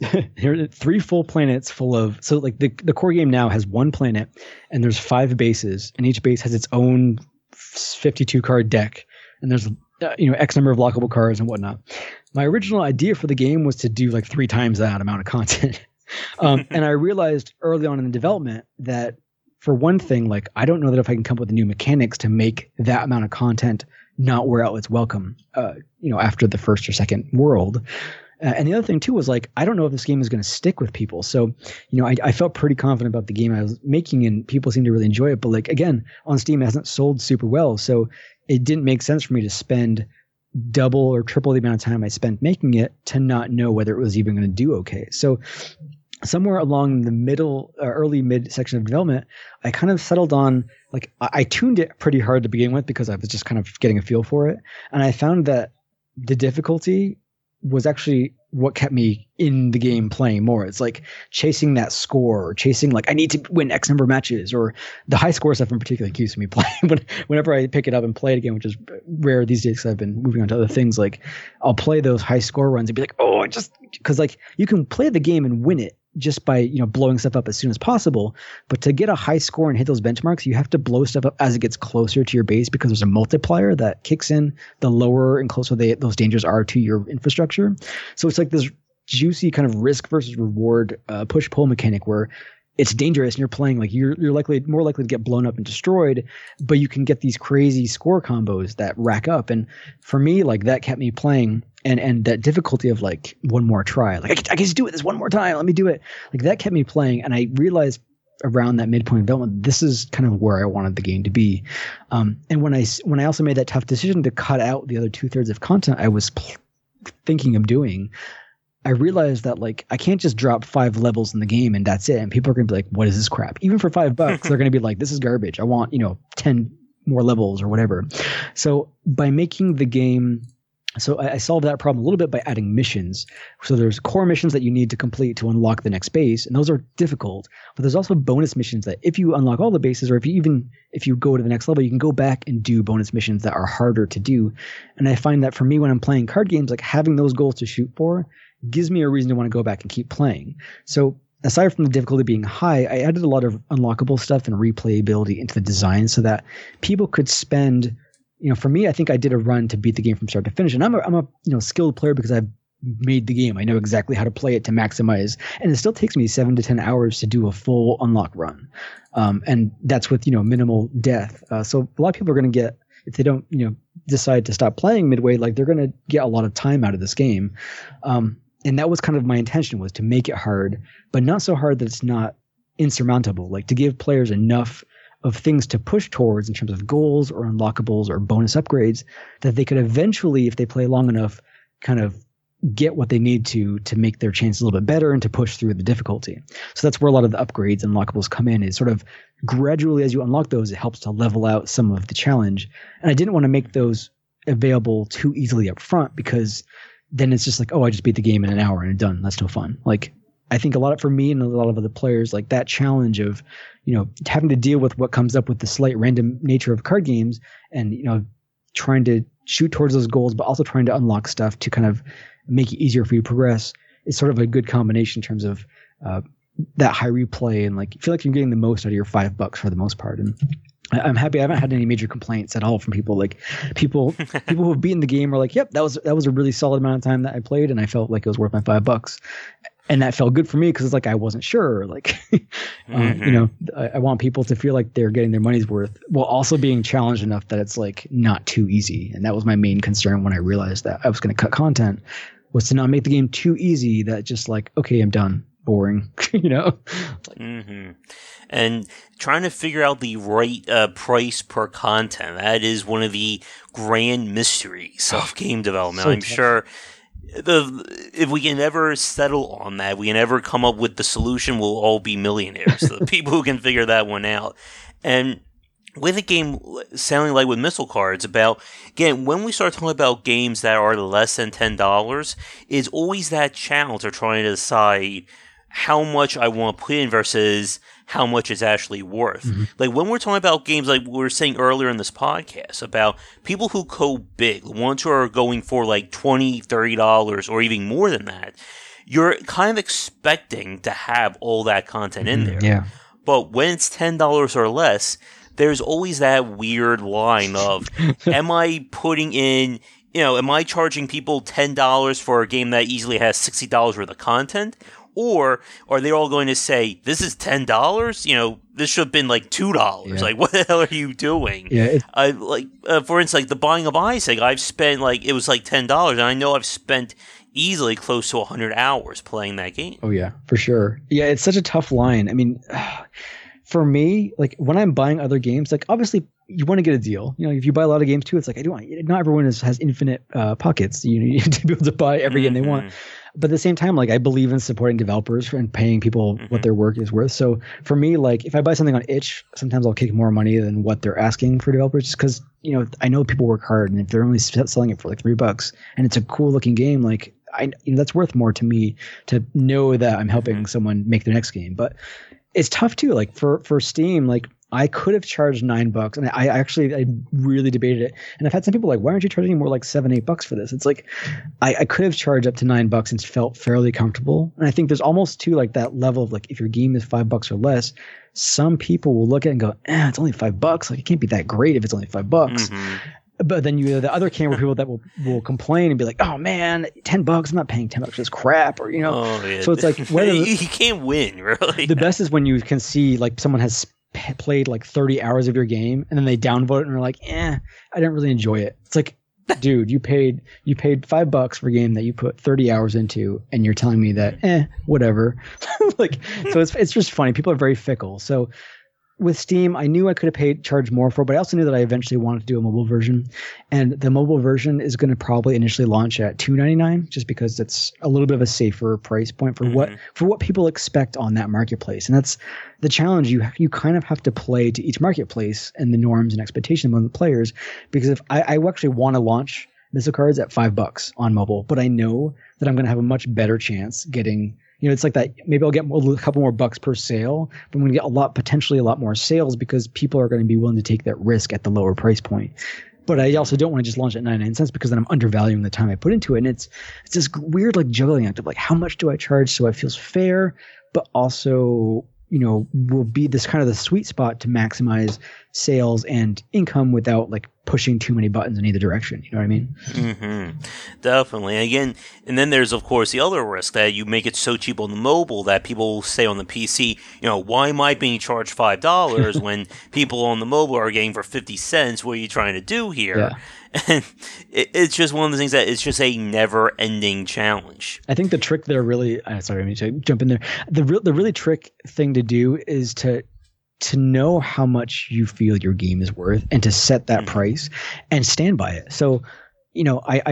three full planets full of, so like the, the core game now has one planet, and there's five bases, and each base has its own fifty-two card deck, and there's uh, you know X number of lockable cards and whatnot. My original idea for the game was to do like three times that amount of content. um, and I realized early on in the development that for one thing, like I don't know that if I can come up with new mechanics to make that amount of content not wear out its welcome, uh, you know, after the first or second world. Uh, and the other thing too was like, I don't know if this game is going to stick with people. So, you know, I, I felt pretty confident about the game I was making and people seem to really enjoy it. But like, again, on Steam, it hasn't sold super well. So it didn't make sense for me to spend double or triple the amount of time I spent making it to not know whether it was even going to do okay. So somewhere along the middle, uh, early mid section of development, I kind of settled on like, I, I tuned it pretty hard to begin with because I was just kind of getting a feel for it. And I found that the difficulty was actually what kept me in the game playing more. It's like chasing that score or chasing like I need to win X number of matches, or the high score stuff in particular keeps me playing. When, whenever I pick it up and play it again, which is rare these days because I've been moving on to other things, like I'll play those high score runs and be like, oh, I just because like you can play the game and win it just by, you know, blowing stuff up as soon as possible. But to get a high score and hit those benchmarks, you have to blow stuff up as it gets closer to your base because there's a multiplier that kicks in the lower and closer they, those dangers are to your infrastructure. So it's like this juicy kind of risk versus reward uh, push-pull mechanic where it's dangerous and you're playing like you're you're likely more likely to get blown up and destroyed, but you can get these crazy score combos that rack up. And for me, like that kept me playing, and and that difficulty of like one more try, like I can, I can just do it this one more time, let me do it, like that kept me playing. And I realized around that midpoint development, this is kind of where I wanted the game to be. Um, and when I when I also made that tough decision to cut out the other two thirds of content I was pl- thinking of doing, I realized that like I can't just drop five levels in the game and that's it. And people are going to be like, what is this crap? Even for five bucks, they're going to be like, this is garbage. I want, you know, ten more levels or whatever. So by making the game, so I, I solved that problem a little bit by adding missions. So there's core missions that you need to complete to unlock the next base, and those are difficult. But there's also bonus missions that if you unlock all the bases, or if you even if you go to the next level, you can go back and do bonus missions that are harder to do. And I find that for me, when I'm playing card games, like having those goals to shoot for gives me a reason to want to go back and keep playing. So aside from the difficulty being high, I added a lot of unlockable stuff and replayability into the design so that people could spend, you know, for me, I think I did a run to beat the game from start to finish. And I'm a, I'm a you know, skilled player because I've made the game. I know exactly how to play it to maximize. And it still takes me seven to ten hours to do a full unlock run. Um, and that's with, you know, minimal death. Uh, so a lot of people are going to get, if they don't, you know, decide to stop playing midway, like they're going to get a lot of time out of this game. Um, And that was kind of my intention, was to make it hard, but not so hard that it's not insurmountable, like to give players enough of things to push towards in terms of goals or unlockables or bonus upgrades that they could eventually, if they play long enough, kind of get what they need to to make their chance a little bit better and to push through the difficulty. So that's where a lot of the upgrades and unlockables come in, is sort of gradually as you unlock those, it helps to level out some of the challenge. And I didn't want to make those available too easily up front, because then it's just like, oh, I just beat the game in an hour and done. That's no fun. Like, I think a lot of, for me and a lot of other players, like that challenge of, you know, having to deal with what comes up with the slight random nature of card games, and, you know, trying to shoot towards those goals, but also trying to unlock stuff to kind of make it easier for you to progress, is sort of a good combination in terms of uh, that high replay, and like, you feel like you're getting the most out of your five bucks for the most part. And I, I'm happy I haven't had any major complaints at all from people. Like people, people who have beaten the game are like, yep, that was, that was a really solid amount of time that I played, and I felt like it was worth my five bucks. And that felt good for me, because it's like, I wasn't sure. Like, um, mm-hmm. you know, I, I want people to feel like they're getting their money's worth, while also being challenged enough that it's like not too easy. And that was my main concern when I realized that I was going to cut content, was to not make the game too easy that just like, okay, I'm done. Boring, you know? Like, mm-hmm. And trying to figure out the right uh, price per content, that is one of the grand mysteries of game development. So I'm tough. sure the if we can ever settle on that, we can ever come up with the solution, we'll all be millionaires. So the people who can figure that one out. And with a game sounding like with Missile Cards, about, again, when we start talking about games that are less than ten dollars, it's always that challenge of trying to decide how much I want to put in versus how much it's actually worth. Mm-hmm. Like when we're talking about games like we were saying earlier in this podcast about people who go big, the ones who are going for like twenty dollars, thirty dollars, or even more than that, you're kind of expecting to have all that content in there. Yeah. But when it's ten dollars or less, there's always that weird line of, am I putting in, you know, am I charging people ten dollars for a game that easily has sixty dollars worth of content? Or are they all going to say, this is ten dollars? You know, this should have been like two dollars. Yeah. Like, what the hell are you doing? Yeah, I like, uh, for instance, like The Binding of Isaac, I've spent like, it was like ten dollars, and I know I've spent easily close to one hundred hours playing that game. Oh, yeah, for sure. Yeah, it's such a tough line. I mean, for me, like when I'm buying other games, like obviously you want to get a deal. You know, if you buy a lot of games too, it's like, I don't want, not everyone is, has infinite uh, pockets. You need to be able to buy every mm-hmm. game they want. But at the same time, like I believe in supporting developers and paying people mm-hmm. what their work is worth. So for me, like if I buy something on itch, sometimes I'll kick more money than what they're asking for developers, just because, you know, I know people work hard, and if they're only selling it for like three bucks and it's a cool looking game, like I, you know, that's worth more to me to know that I'm helping mm-hmm. someone make their next game. But it's tough too. Like for, for Steam, like I could have charged nine bucks, and I actually I really debated it. And I've had some people like, why aren't you charging more like seven, eight bucks for this? It's like I, I could have charged up to nine bucks and felt fairly comfortable. And I think there's almost to like that level of like, if your game is five bucks or less, some people will look at it and go, eh, it's only five bucks. Like it can't be that great if it's only five bucks. Mm-hmm. But then you have the other camera people that will, will complain and be like, oh man, ten bucks, I'm not paying ten bucks for this crap, or, you know. Oh, yeah. So it's like, whether you can't win, really. The best is when you can see like someone has p- played like thirty hours of your game, and then they downvote it and are like, eh, I didn't really enjoy it. It's like, dude, you paid you paid five bucks for a game that you put thirty hours into, and you're telling me that, eh, whatever. Like, so it's it's just funny. People are very fickle. So with Steam, I knew I could have paid charged more for, but I also knew that I eventually wanted to do a mobile version, and the mobile version is going to probably initially launch at two ninety-nine, just because it's a little bit of a safer price point for mm-hmm. what for what people expect on that marketplace. And that's the challenge. You you kind of have to play to each marketplace and the norms and expectations among the players, because if I, I actually want to launch Missile Cards at five bucks on mobile, but I know that I'm going to have a much better chance getting. You know, it's like that. Maybe I'll get a couple more bucks per sale, but I'm going to get a lot, potentially a lot more sales, because people are going to be willing to take that risk at the lower price point. But I also don't want to just launch at ninety-nine cents, because then I'm undervaluing the time I put into it. And it's it's this weird like juggling act of like, how much do I charge so it feels fair, but also, you know, will be this kind of the sweet spot to maximize sales and income without like pushing too many buttons in either direction. You know what I mean? Mm-hmm. Definitely. Again, and then there's of course the other risk that you make it so cheap on the mobile that people will say on the P C, you know, why am I being charged five dollars when people on the mobile are getting for fifty cents? What are you trying to do here? Yeah. And it, it's just one of the things that it's just a never-ending challenge. I think the trick there really, uh, sorry, I mean to jump in there. The real, the really trick thing to do is to to know how much you feel your game is worth, and to set that mm-hmm. price and stand by it. So, you know, I, I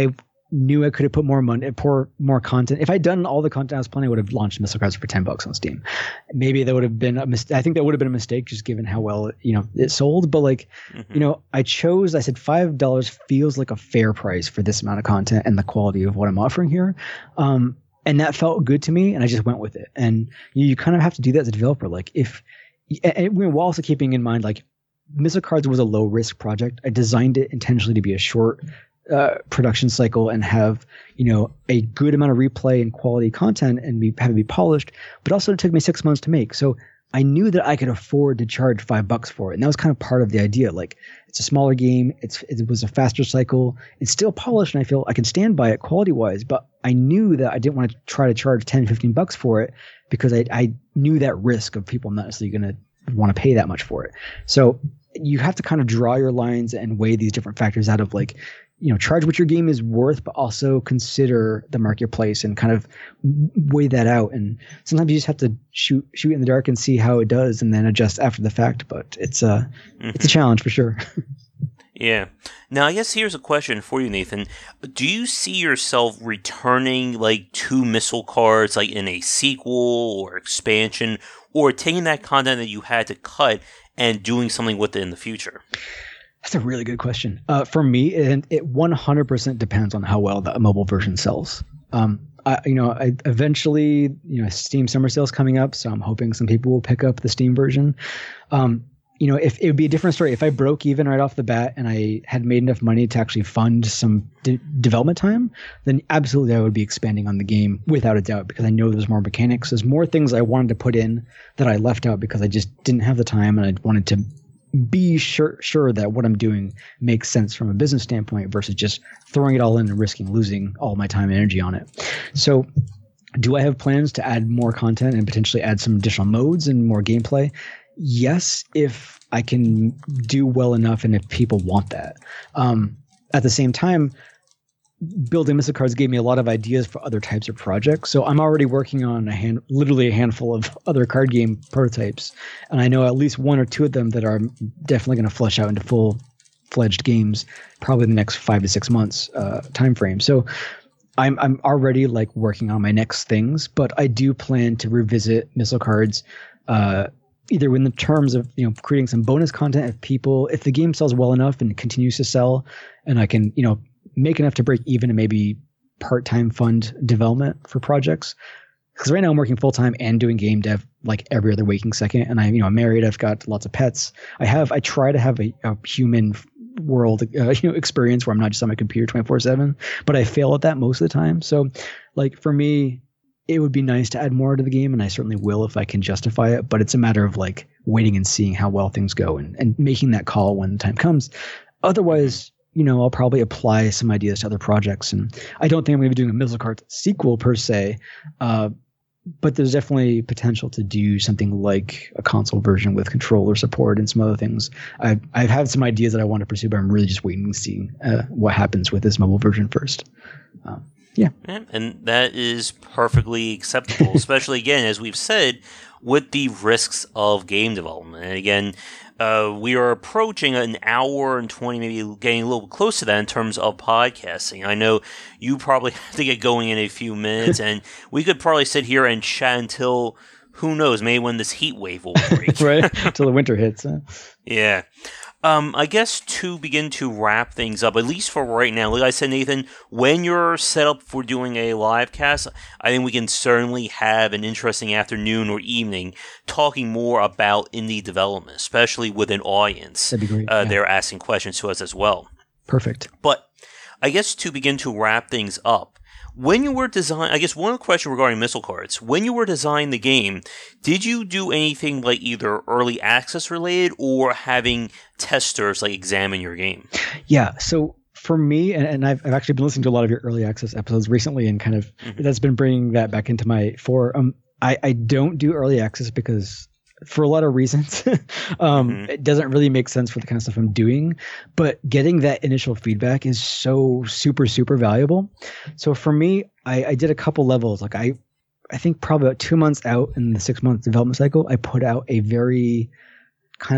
knew I could have put more money, pour more content. If I'd done all the content I was planning, I would have launched Missile Cards for ten bucks on Steam. Maybe that would have been a mistake. I think that would have been a mistake just given how well, you know, it sold. But like, mm-hmm. you know, I chose, I said five dollars feels like a fair price for this amount of content and the quality of what I'm offering here. Um, and that felt good to me. And I just went with it. And you, you kind of have to do that as a developer. Like if, and while also keeping in mind, like Missile Cards was a low risk project. I designed it intentionally to be a short Uh, production cycle and have, you know, a good amount of replay and quality content and be, have it be polished, but also it took me six months to make. So I knew that I could afford to charge five bucks for it. And that was kind of part of the idea. Like it's a smaller game. It's, it was a faster cycle. It's still polished and I feel I can stand by it quality wise, but I knew that I didn't want to try to charge ten, fifteen bucks for it because I, I knew that risk of people not necessarily going to want to pay that much for it. So you have to kind of draw your lines and weigh these different factors out of like, you know, charge what your game is worth, but also consider the marketplace and kind of weigh that out. And sometimes you just have to shoot shoot in the dark and see how it does, and then adjust after the fact. But it's a mm-hmm. it's a challenge for sure. Yeah. Now, I guess here's a question for you, Nathan. Do you see yourself returning like to Missile Cards, like in a sequel or expansion, or taking that content that you had to cut and doing something with it in the future? That's a really good question. Uh, for me, it, it one hundred percent depends on how well the mobile version sells. Um, I, you know, I eventually, you know, Steam summer sale's coming up, so I'm hoping some people will pick up the Steam version. Um, you know, if it would be a different story. If I broke even right off the bat and I had made enough money to actually fund some de- development time, then absolutely I would be expanding on the game without a doubt, because I know there's more mechanics. There's more things I wanted to put in that I left out because I just didn't have the time and I wanted to be sure sure that what I'm doing makes sense from a business standpoint versus just throwing it all in and risking losing all my time and energy on it. So do I have plans to add more content and potentially add some additional modes and more gameplay? Yes, if I can do well enough and if people want that. Um, at the same time, building Missile Cards gave me a lot of ideas for other types of projects. So I'm already working on a hand, literally a handful of other card game prototypes. And I know at least one or two of them that are definitely going to flesh out into full fledged games, probably in the next five to six months uh, time frame. So I'm, I'm already like working on my next things, but I do plan to revisit Missile Cards, uh, either in the terms of, you know, creating some bonus content if people, if the game sells well enough and continues to sell and I can, you know, make enough to break even and maybe part-time fund development for projects. Because right now I'm working full-time and doing game dev like every other waking second. And I'm, you know, I'm married. I've got lots of pets. I have, I try to have a, a human world, uh, you know, experience where I'm not just on my computer twenty-four seven, but I fail at that most of the time. So like for me, it would be nice to add more to the game, and I certainly will if I can justify it. But it's a matter of like waiting and seeing how well things go and, and making that call when the time comes. Otherwise, you know, I'll probably apply some ideas to other projects. And I don't think I'm going to be doing a Missile Cards sequel per se, uh, but there's definitely potential to do something like a console version with controller support and some other things. I've, I've had some ideas that I want to pursue, but I'm really just waiting to see uh, what happens with this mobile version first. Um, yeah. yeah. And that is perfectly acceptable, especially, again, as we've said, with the risks of game development. And again, Uh, we are approaching an hour and twenty, maybe getting a little close to that in terms of podcasting. I know you probably have to get going in a few minutes, and we could probably sit here and chat until, who knows, maybe when this heat wave will break. Right, until the winter hits. Huh? Yeah. Um, I guess to begin to wrap things up, at least for right now, like I said, Nathan, when you're set up for doing a live cast, I think we can certainly have an interesting afternoon or evening talking more about indie development, especially with an audience. That'd be great. Uh, yeah. They're asking questions to us as well. Perfect. But I guess to begin to wrap things up, when you were designing, I guess one question regarding Missile Cards, when you were designing the game, did you do anything like either early access related or having testers like examine your game? Yeah. So for me, and, and I've, I've actually been listening to a lot of your early access episodes recently, and kind of mm-hmm. that's been bringing that back into my fore. Um, I, I don't do early access because for a lot of reasons, um, mm-hmm. it doesn't really make sense for the kind of stuff I'm doing, but getting that initial feedback is so super, super valuable. So for me, I, I did a couple levels. Like I, I think probably about two months out in the six month development cycle, I put out a very kind of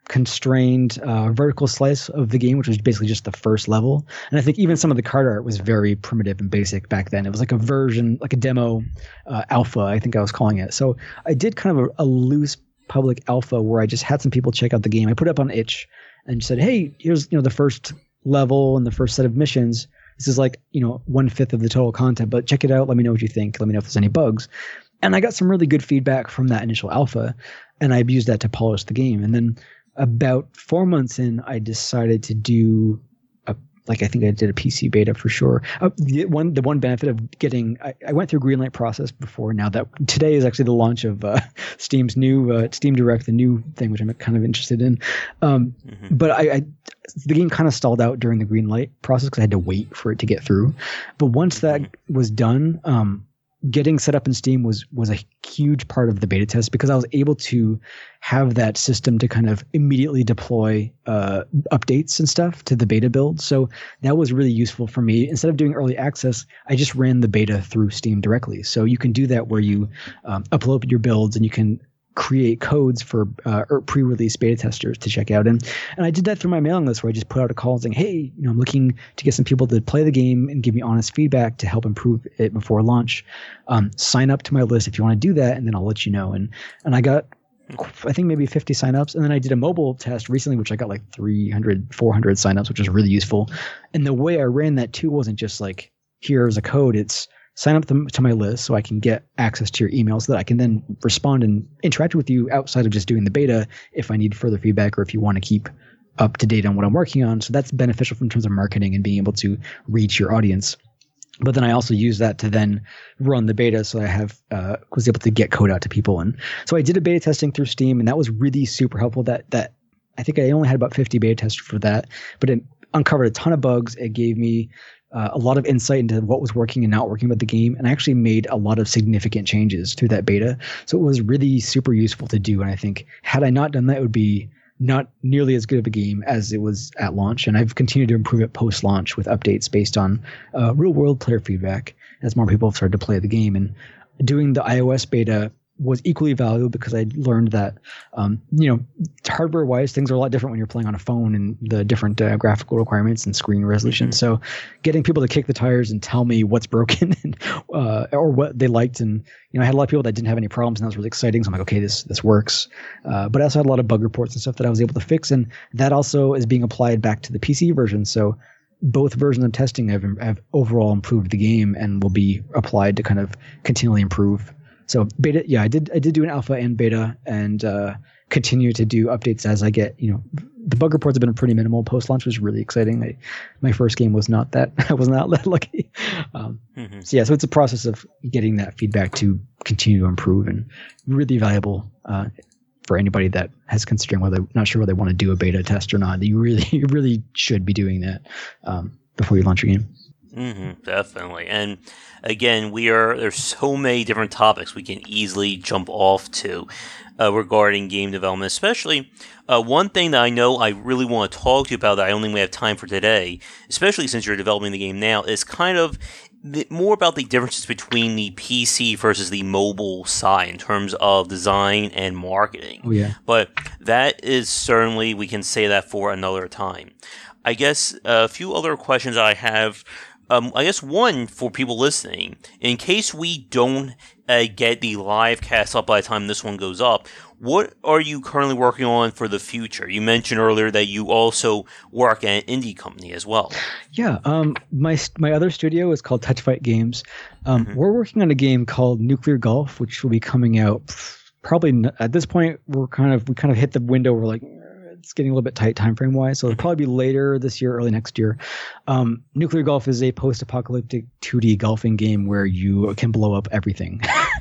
constrained uh, vertical slice of the game, which was basically just the first level. And I think even some of the card art was very primitive and basic back then. It was like a version, like a demo uh, alpha, I think I was calling it. So I did kind of a, a loose public alpha where I just had some people check out the game. I put it up on itch and said, hey, here's, you know, the first level and the first set of missions. This is like, you know, one fifth of the total content, but check it out. Let me know what you think. Let me know if there's any bugs. And I got some really good feedback from that initial alpha, and I've used that to polish the game. And then about four months in, I decided to do a, like, I think I did a P C beta for sure. Uh, the one, the one benefit of getting, I, I went through Greenlight process before. Now that today is actually the launch of uh, Steam's new uh, Steam Direct, the new thing, which I'm kind of interested in. Um, mm-hmm. But I, I, the game kind of stalled out during the Greenlight process because I had to wait for it to get through. But once that mm-hmm. was done, um, getting set up in Steam was was a huge part of the beta test because I was able to have that system to kind of immediately deploy uh, updates and stuff to the beta build. So that was really useful for me. Instead of doing early access, I just ran the beta through Steam directly. So you can do that where you um, upload your builds and you can create codes for uh, or pre-release beta testers to check out. And and I did that through my mailing list where I just put out a call saying, hey, you know, I'm looking to get some people to play the game and give me honest feedback to help improve it before launch. Um, sign up to my list if you want to do that, and then I'll let you know. And and I got, I think maybe fifty signups. And then I did a mobile test recently, which I got like three hundred, four hundred signups, which was really useful. And the way I ran that too wasn't just like, here's a code. It's sign up to my list so I can get access to your email so that I can then respond and interact with you outside of just doing the beta if I need further feedback or if you want to keep up to date on what I'm working on. So that's beneficial in terms of marketing and being able to reach your audience. But then I also use that to then run the beta. So I have uh, was able to get code out to people. And so I did a beta testing through Steam, and that was really super helpful. That that I think I only had about fifty beta testers for that, but it uncovered a ton of bugs. It gave me Uh, a lot of insight into what was working and not working with the game, and I actually made a lot of significant changes through that beta. So it was really super useful to do, and I think had I not done that, it would be not nearly as good of a game as it was at launch. And I've continued to improve it post-launch with updates based on uh, real-world player feedback as more people have started to play the game. And doing the iOS beta was equally valuable because I learned that, um, you know, hardware-wise, things are a lot different when you're playing on a phone and the different uh, graphical requirements and screen resolution. Mm-hmm. So getting people to kick the tires and tell me what's broken and, uh, or what they liked. And, you know, I had a lot of people that didn't have any problems, and that was really exciting. So I'm like, okay, this this works. Uh, but I also had a lot of bug reports and stuff that I was able to fix. And that also is being applied back to the P C version. So both versions of testing have, have overall improved the game and will be applied to kind of continually improve. So beta, yeah, I did I did do an alpha and beta, and uh, continue to do updates as I get, you know, the bug reports have been pretty minimal. Post-launch was really exciting. I, my first game was not that, I was not that lucky. Um, mm-hmm. So yeah, so it's a process of getting that feedback to continue to improve, and really valuable uh, for anybody that has considering whether, not sure whether they want to do a beta test or not. You really, you really should be doing that um, before you launch your game. Mm-hmm, definitely. And again, we are there's so many different topics we can easily jump off to uh, regarding game development. Especially uh, one thing that I know I really want to talk to you about that I only have time for today, especially since you're developing the game now, is kind of the, more about the differences between the P C versus the mobile side in terms of design and marketing. Oh, yeah. But that is certainly, we can say that for another time. I guess a few other questions I have. Um, I guess one for people listening, in case we don't uh, get the live cast up by the time this one goes up, what are you currently working on for the future? You mentioned earlier that you also work at an indie company as well. Yeah, um, my my other studio is called Touch Fight Games. Um, mm-hmm. We're working on a game called Nuclear Golf, which will be coming out probably at this point. We're kind of we kind of hit the window. We're like, it's getting a little bit tight time frame wise, so it'll probably be later this year, early next year. Um, Nuclear Golf is a post-apocalyptic two D golfing game where you can blow up everything.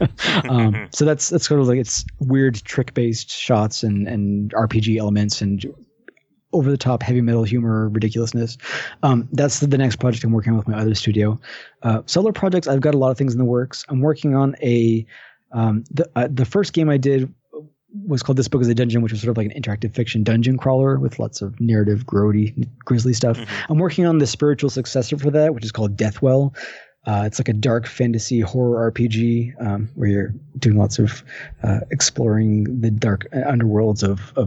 um, so that's that's sort of like it's weird trick-based shots and and R P G elements and over-the-top heavy metal humor, ridiculousness. Um, that's the, the next project I'm working on with my other studio. Uh, solo projects, I've got a lot of things in the works. I'm working on a um, the uh, the first game I did was called This Book is a Dungeon, which was sort of like an interactive fiction dungeon crawler with lots of narrative, grody, grisly stuff. Mm-hmm. I'm working on the spiritual successor for that, which is called Deathwell. Uh, it's like a dark fantasy horror R P G um, where you're doing lots of uh, exploring the dark underworlds of, of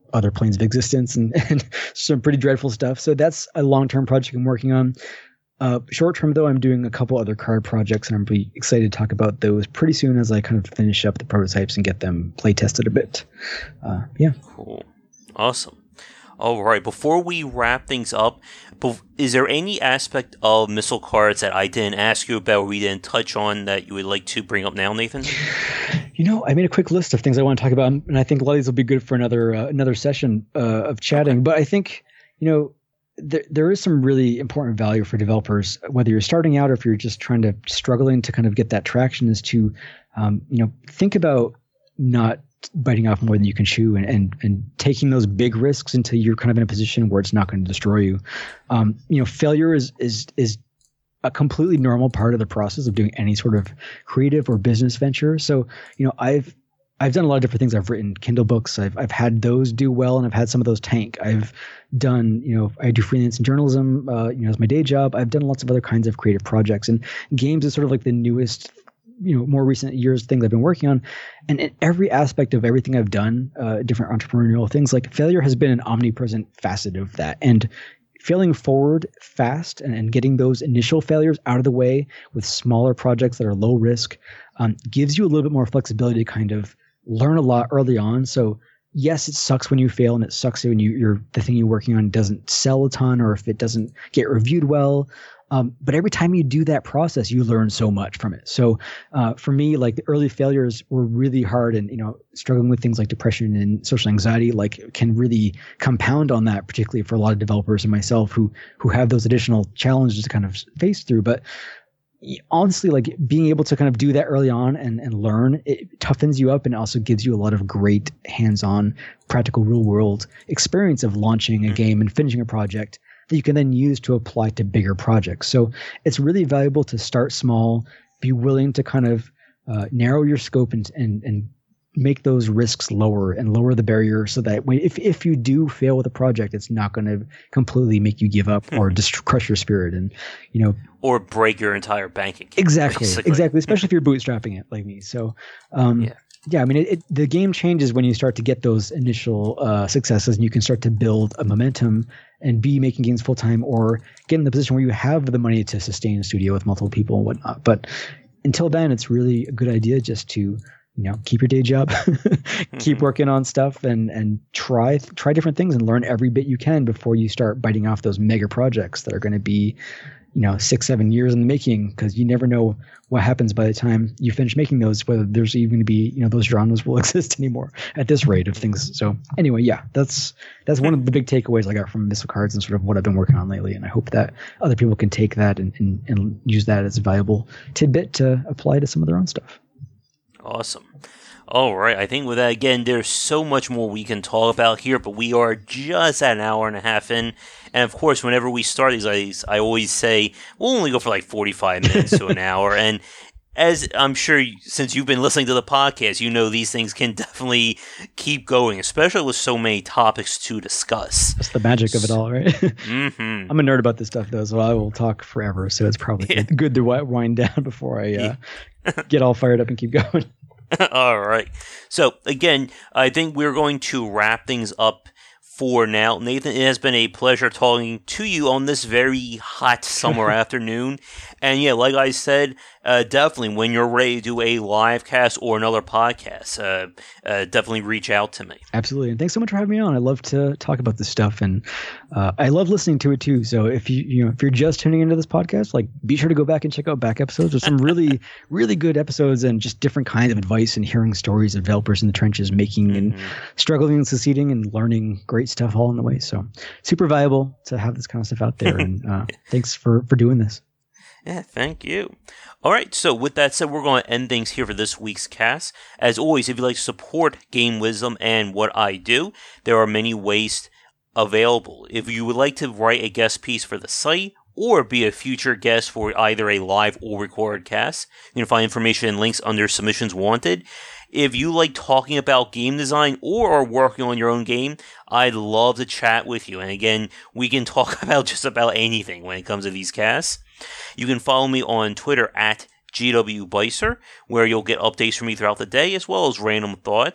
other planes of existence and, and some pretty dreadful stuff. So that's a long-term project I'm working on. Uh, short-term, though, I'm doing a couple other card projects, and I'm really excited to talk about those pretty soon as I kind of finish up the prototypes and get them play-tested a bit. Uh, yeah. Cool. Awesome. All right. Before we wrap things up, is there any aspect of Missile Cards that I didn't ask you about or we didn't touch on that you would like to bring up now, Nathan? You know, I made a quick list of things I want to talk about, and I think a lot of these will be good for another uh, another session uh, of chatting. Okay. But I think, you know, there there is some really important value for developers, whether you're starting out or if you're just trying to struggling to kind of get that traction, is to, um, you know, think about not biting off more than you can chew and, and, and taking those big risks until you're kind of in a position where it's not going to destroy you. Um, you know, failure is, is, is a completely normal part of the process of doing any sort of creative or business venture. So, you know, I've, I've done a lot of different things. I've written Kindle books. I've, I've had those do well, and I've had some of those tank. I've done, you know, I do freelance in journalism, uh, you know, as my day job. I've done lots of other kinds of creative projects, and games is sort of like the newest, you know, more recent years things I've been working on. And in every aspect of everything I've done, uh, different entrepreneurial things, like failure has been an omnipresent facet of that. And failing forward fast and, and getting those initial failures out of the way with smaller projects that are low risk um, gives you a little bit more flexibility to kind of learn a lot early on. So yes, it sucks when you fail, and it sucks when you, you're the thing you're working on doesn't sell a ton, or if it doesn't get reviewed well. Um, but every time you do that process, you learn so much from it. So uh, for me, like the early failures were really hard, and, you know, struggling with things like depression and social anxiety, like can really compound on that, particularly for a lot of developers and myself who, who have those additional challenges to kind of face through. But honestly, like being able to kind of do that early on and, and learn, it toughens you up and also gives you a lot of great hands-on, practical, real-world experience of launching a game and finishing a project that you can then use to apply to bigger projects. So it's really valuable to start small, be willing to kind of uh, narrow your scope and, and and make those risks lower and lower the barrier, so that when, if if you do fail with a project, it's not going to completely make you give up or just crush your spirit and, you know, or break your entire bank account. Exactly, basically. exactly. Especially if you're bootstrapping it like me. So, um, yeah. Yeah, I mean, it, it, the game changes when you start to get those initial uh, successes, and you can start to build a momentum and be making games full time, or get in the position where you have the money to sustain a studio with multiple people and whatnot. But until then, it's really a good idea just to, you know, keep your day job, keep mm-hmm. working on stuff, and and try try different things and learn every bit you can before you start biting off those mega projects that are going to be, you know, six, seven years in the making, because you never know what happens by the time you finish making those, whether there's even going to be, you know, those genres will exist anymore at this rate of things. So anyway, yeah, that's that's one of the big takeaways I got from Missile Cards and sort of what I've been working on lately. And I hope that other people can take that and, and, and use that as a valuable tidbit to apply to some of their own stuff. Awesome. All right. I think with that, again, there's so much more we can talk about here, but we are just at an hour and a half in. And of course, whenever we start these, I, I always say we'll only go for like forty-five minutes to an hour. And as I'm sure, since you've been listening to the podcast, you know these things can definitely keep going, especially with so many topics to discuss. That's the magic of it all, right? Mm-hmm. I'm a nerd about this stuff, though, so I will talk forever. So it's probably yeah. good to wind down before I uh, yeah. get all fired up and keep going. All right. So, again, I think we're going to wrap things up for now. Nathan, it has been a pleasure talking to you on this very hot summer afternoon. And yeah, like I said, uh, definitely when you're ready to do a live cast or another podcast, uh, uh, definitely reach out to me. Absolutely. And thanks so much for having me on. I love to talk about this stuff, and uh, I love listening to it too. So if you, you know, if you're just tuning into this podcast, like be sure to go back and check out back episodes. There's some really, really good episodes and just different kinds of advice and hearing stories of developers in the trenches making mm-hmm. and struggling and succeeding and learning great stuff all in the way. So super valuable to have this kind of stuff out there. And uh, thanks for, for doing this. Yeah, thank you. All right, so with that said, we're going to end things here for this week's cast. As always, if you'd like to support Game Wisdom and what I do, there are many ways available. If you would like to write a guest piece for the site or be a future guest for either a live or recorded cast, you can find information and links under Submissions Wanted. If you like talking about game design or are working on your own game, I'd love to chat with you. And again, we can talk about just about anything when it comes to these casts. You can follow me on Twitter at G W Beiser, where you'll get updates from me throughout the day as well as random thoughts.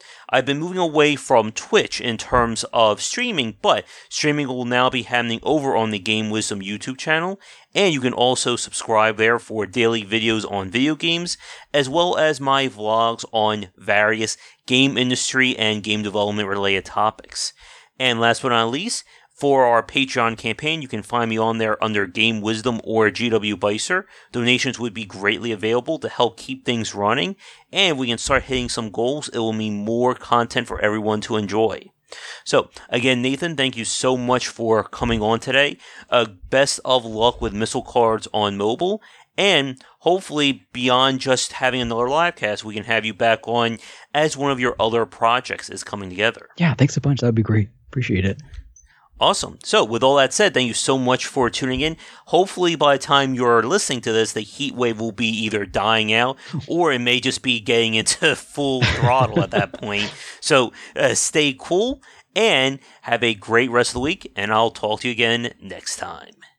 I've been moving away from Twitch in terms of streaming, but streaming will now be happening over on the Game Wisdom YouTube channel, and you can also subscribe there for daily videos on video games, as well as my vlogs on various game industry and game development related topics. And last but not least, for our Patreon campaign, you can find me on there under Game Wisdom or G W Bicer. Donations would be greatly available to help keep things running, and if we can start hitting some goals, it will mean more content for everyone to enjoy. So, again, Nathan, thank you so much for coming on today. Uh, best of luck with Missile Cards on mobile, and hopefully beyond just having another live cast, we can have you back on as one of your other projects is coming together. Yeah, thanks a bunch. That would be great. Appreciate it. Awesome. So, with all that said, thank you so much for tuning in. Hopefully, by the time you're listening to this, the heat wave will be either dying out or it may just be getting into full throttle at that point. So, uh, stay cool and have a great rest of the week, and I'll talk to you again next time.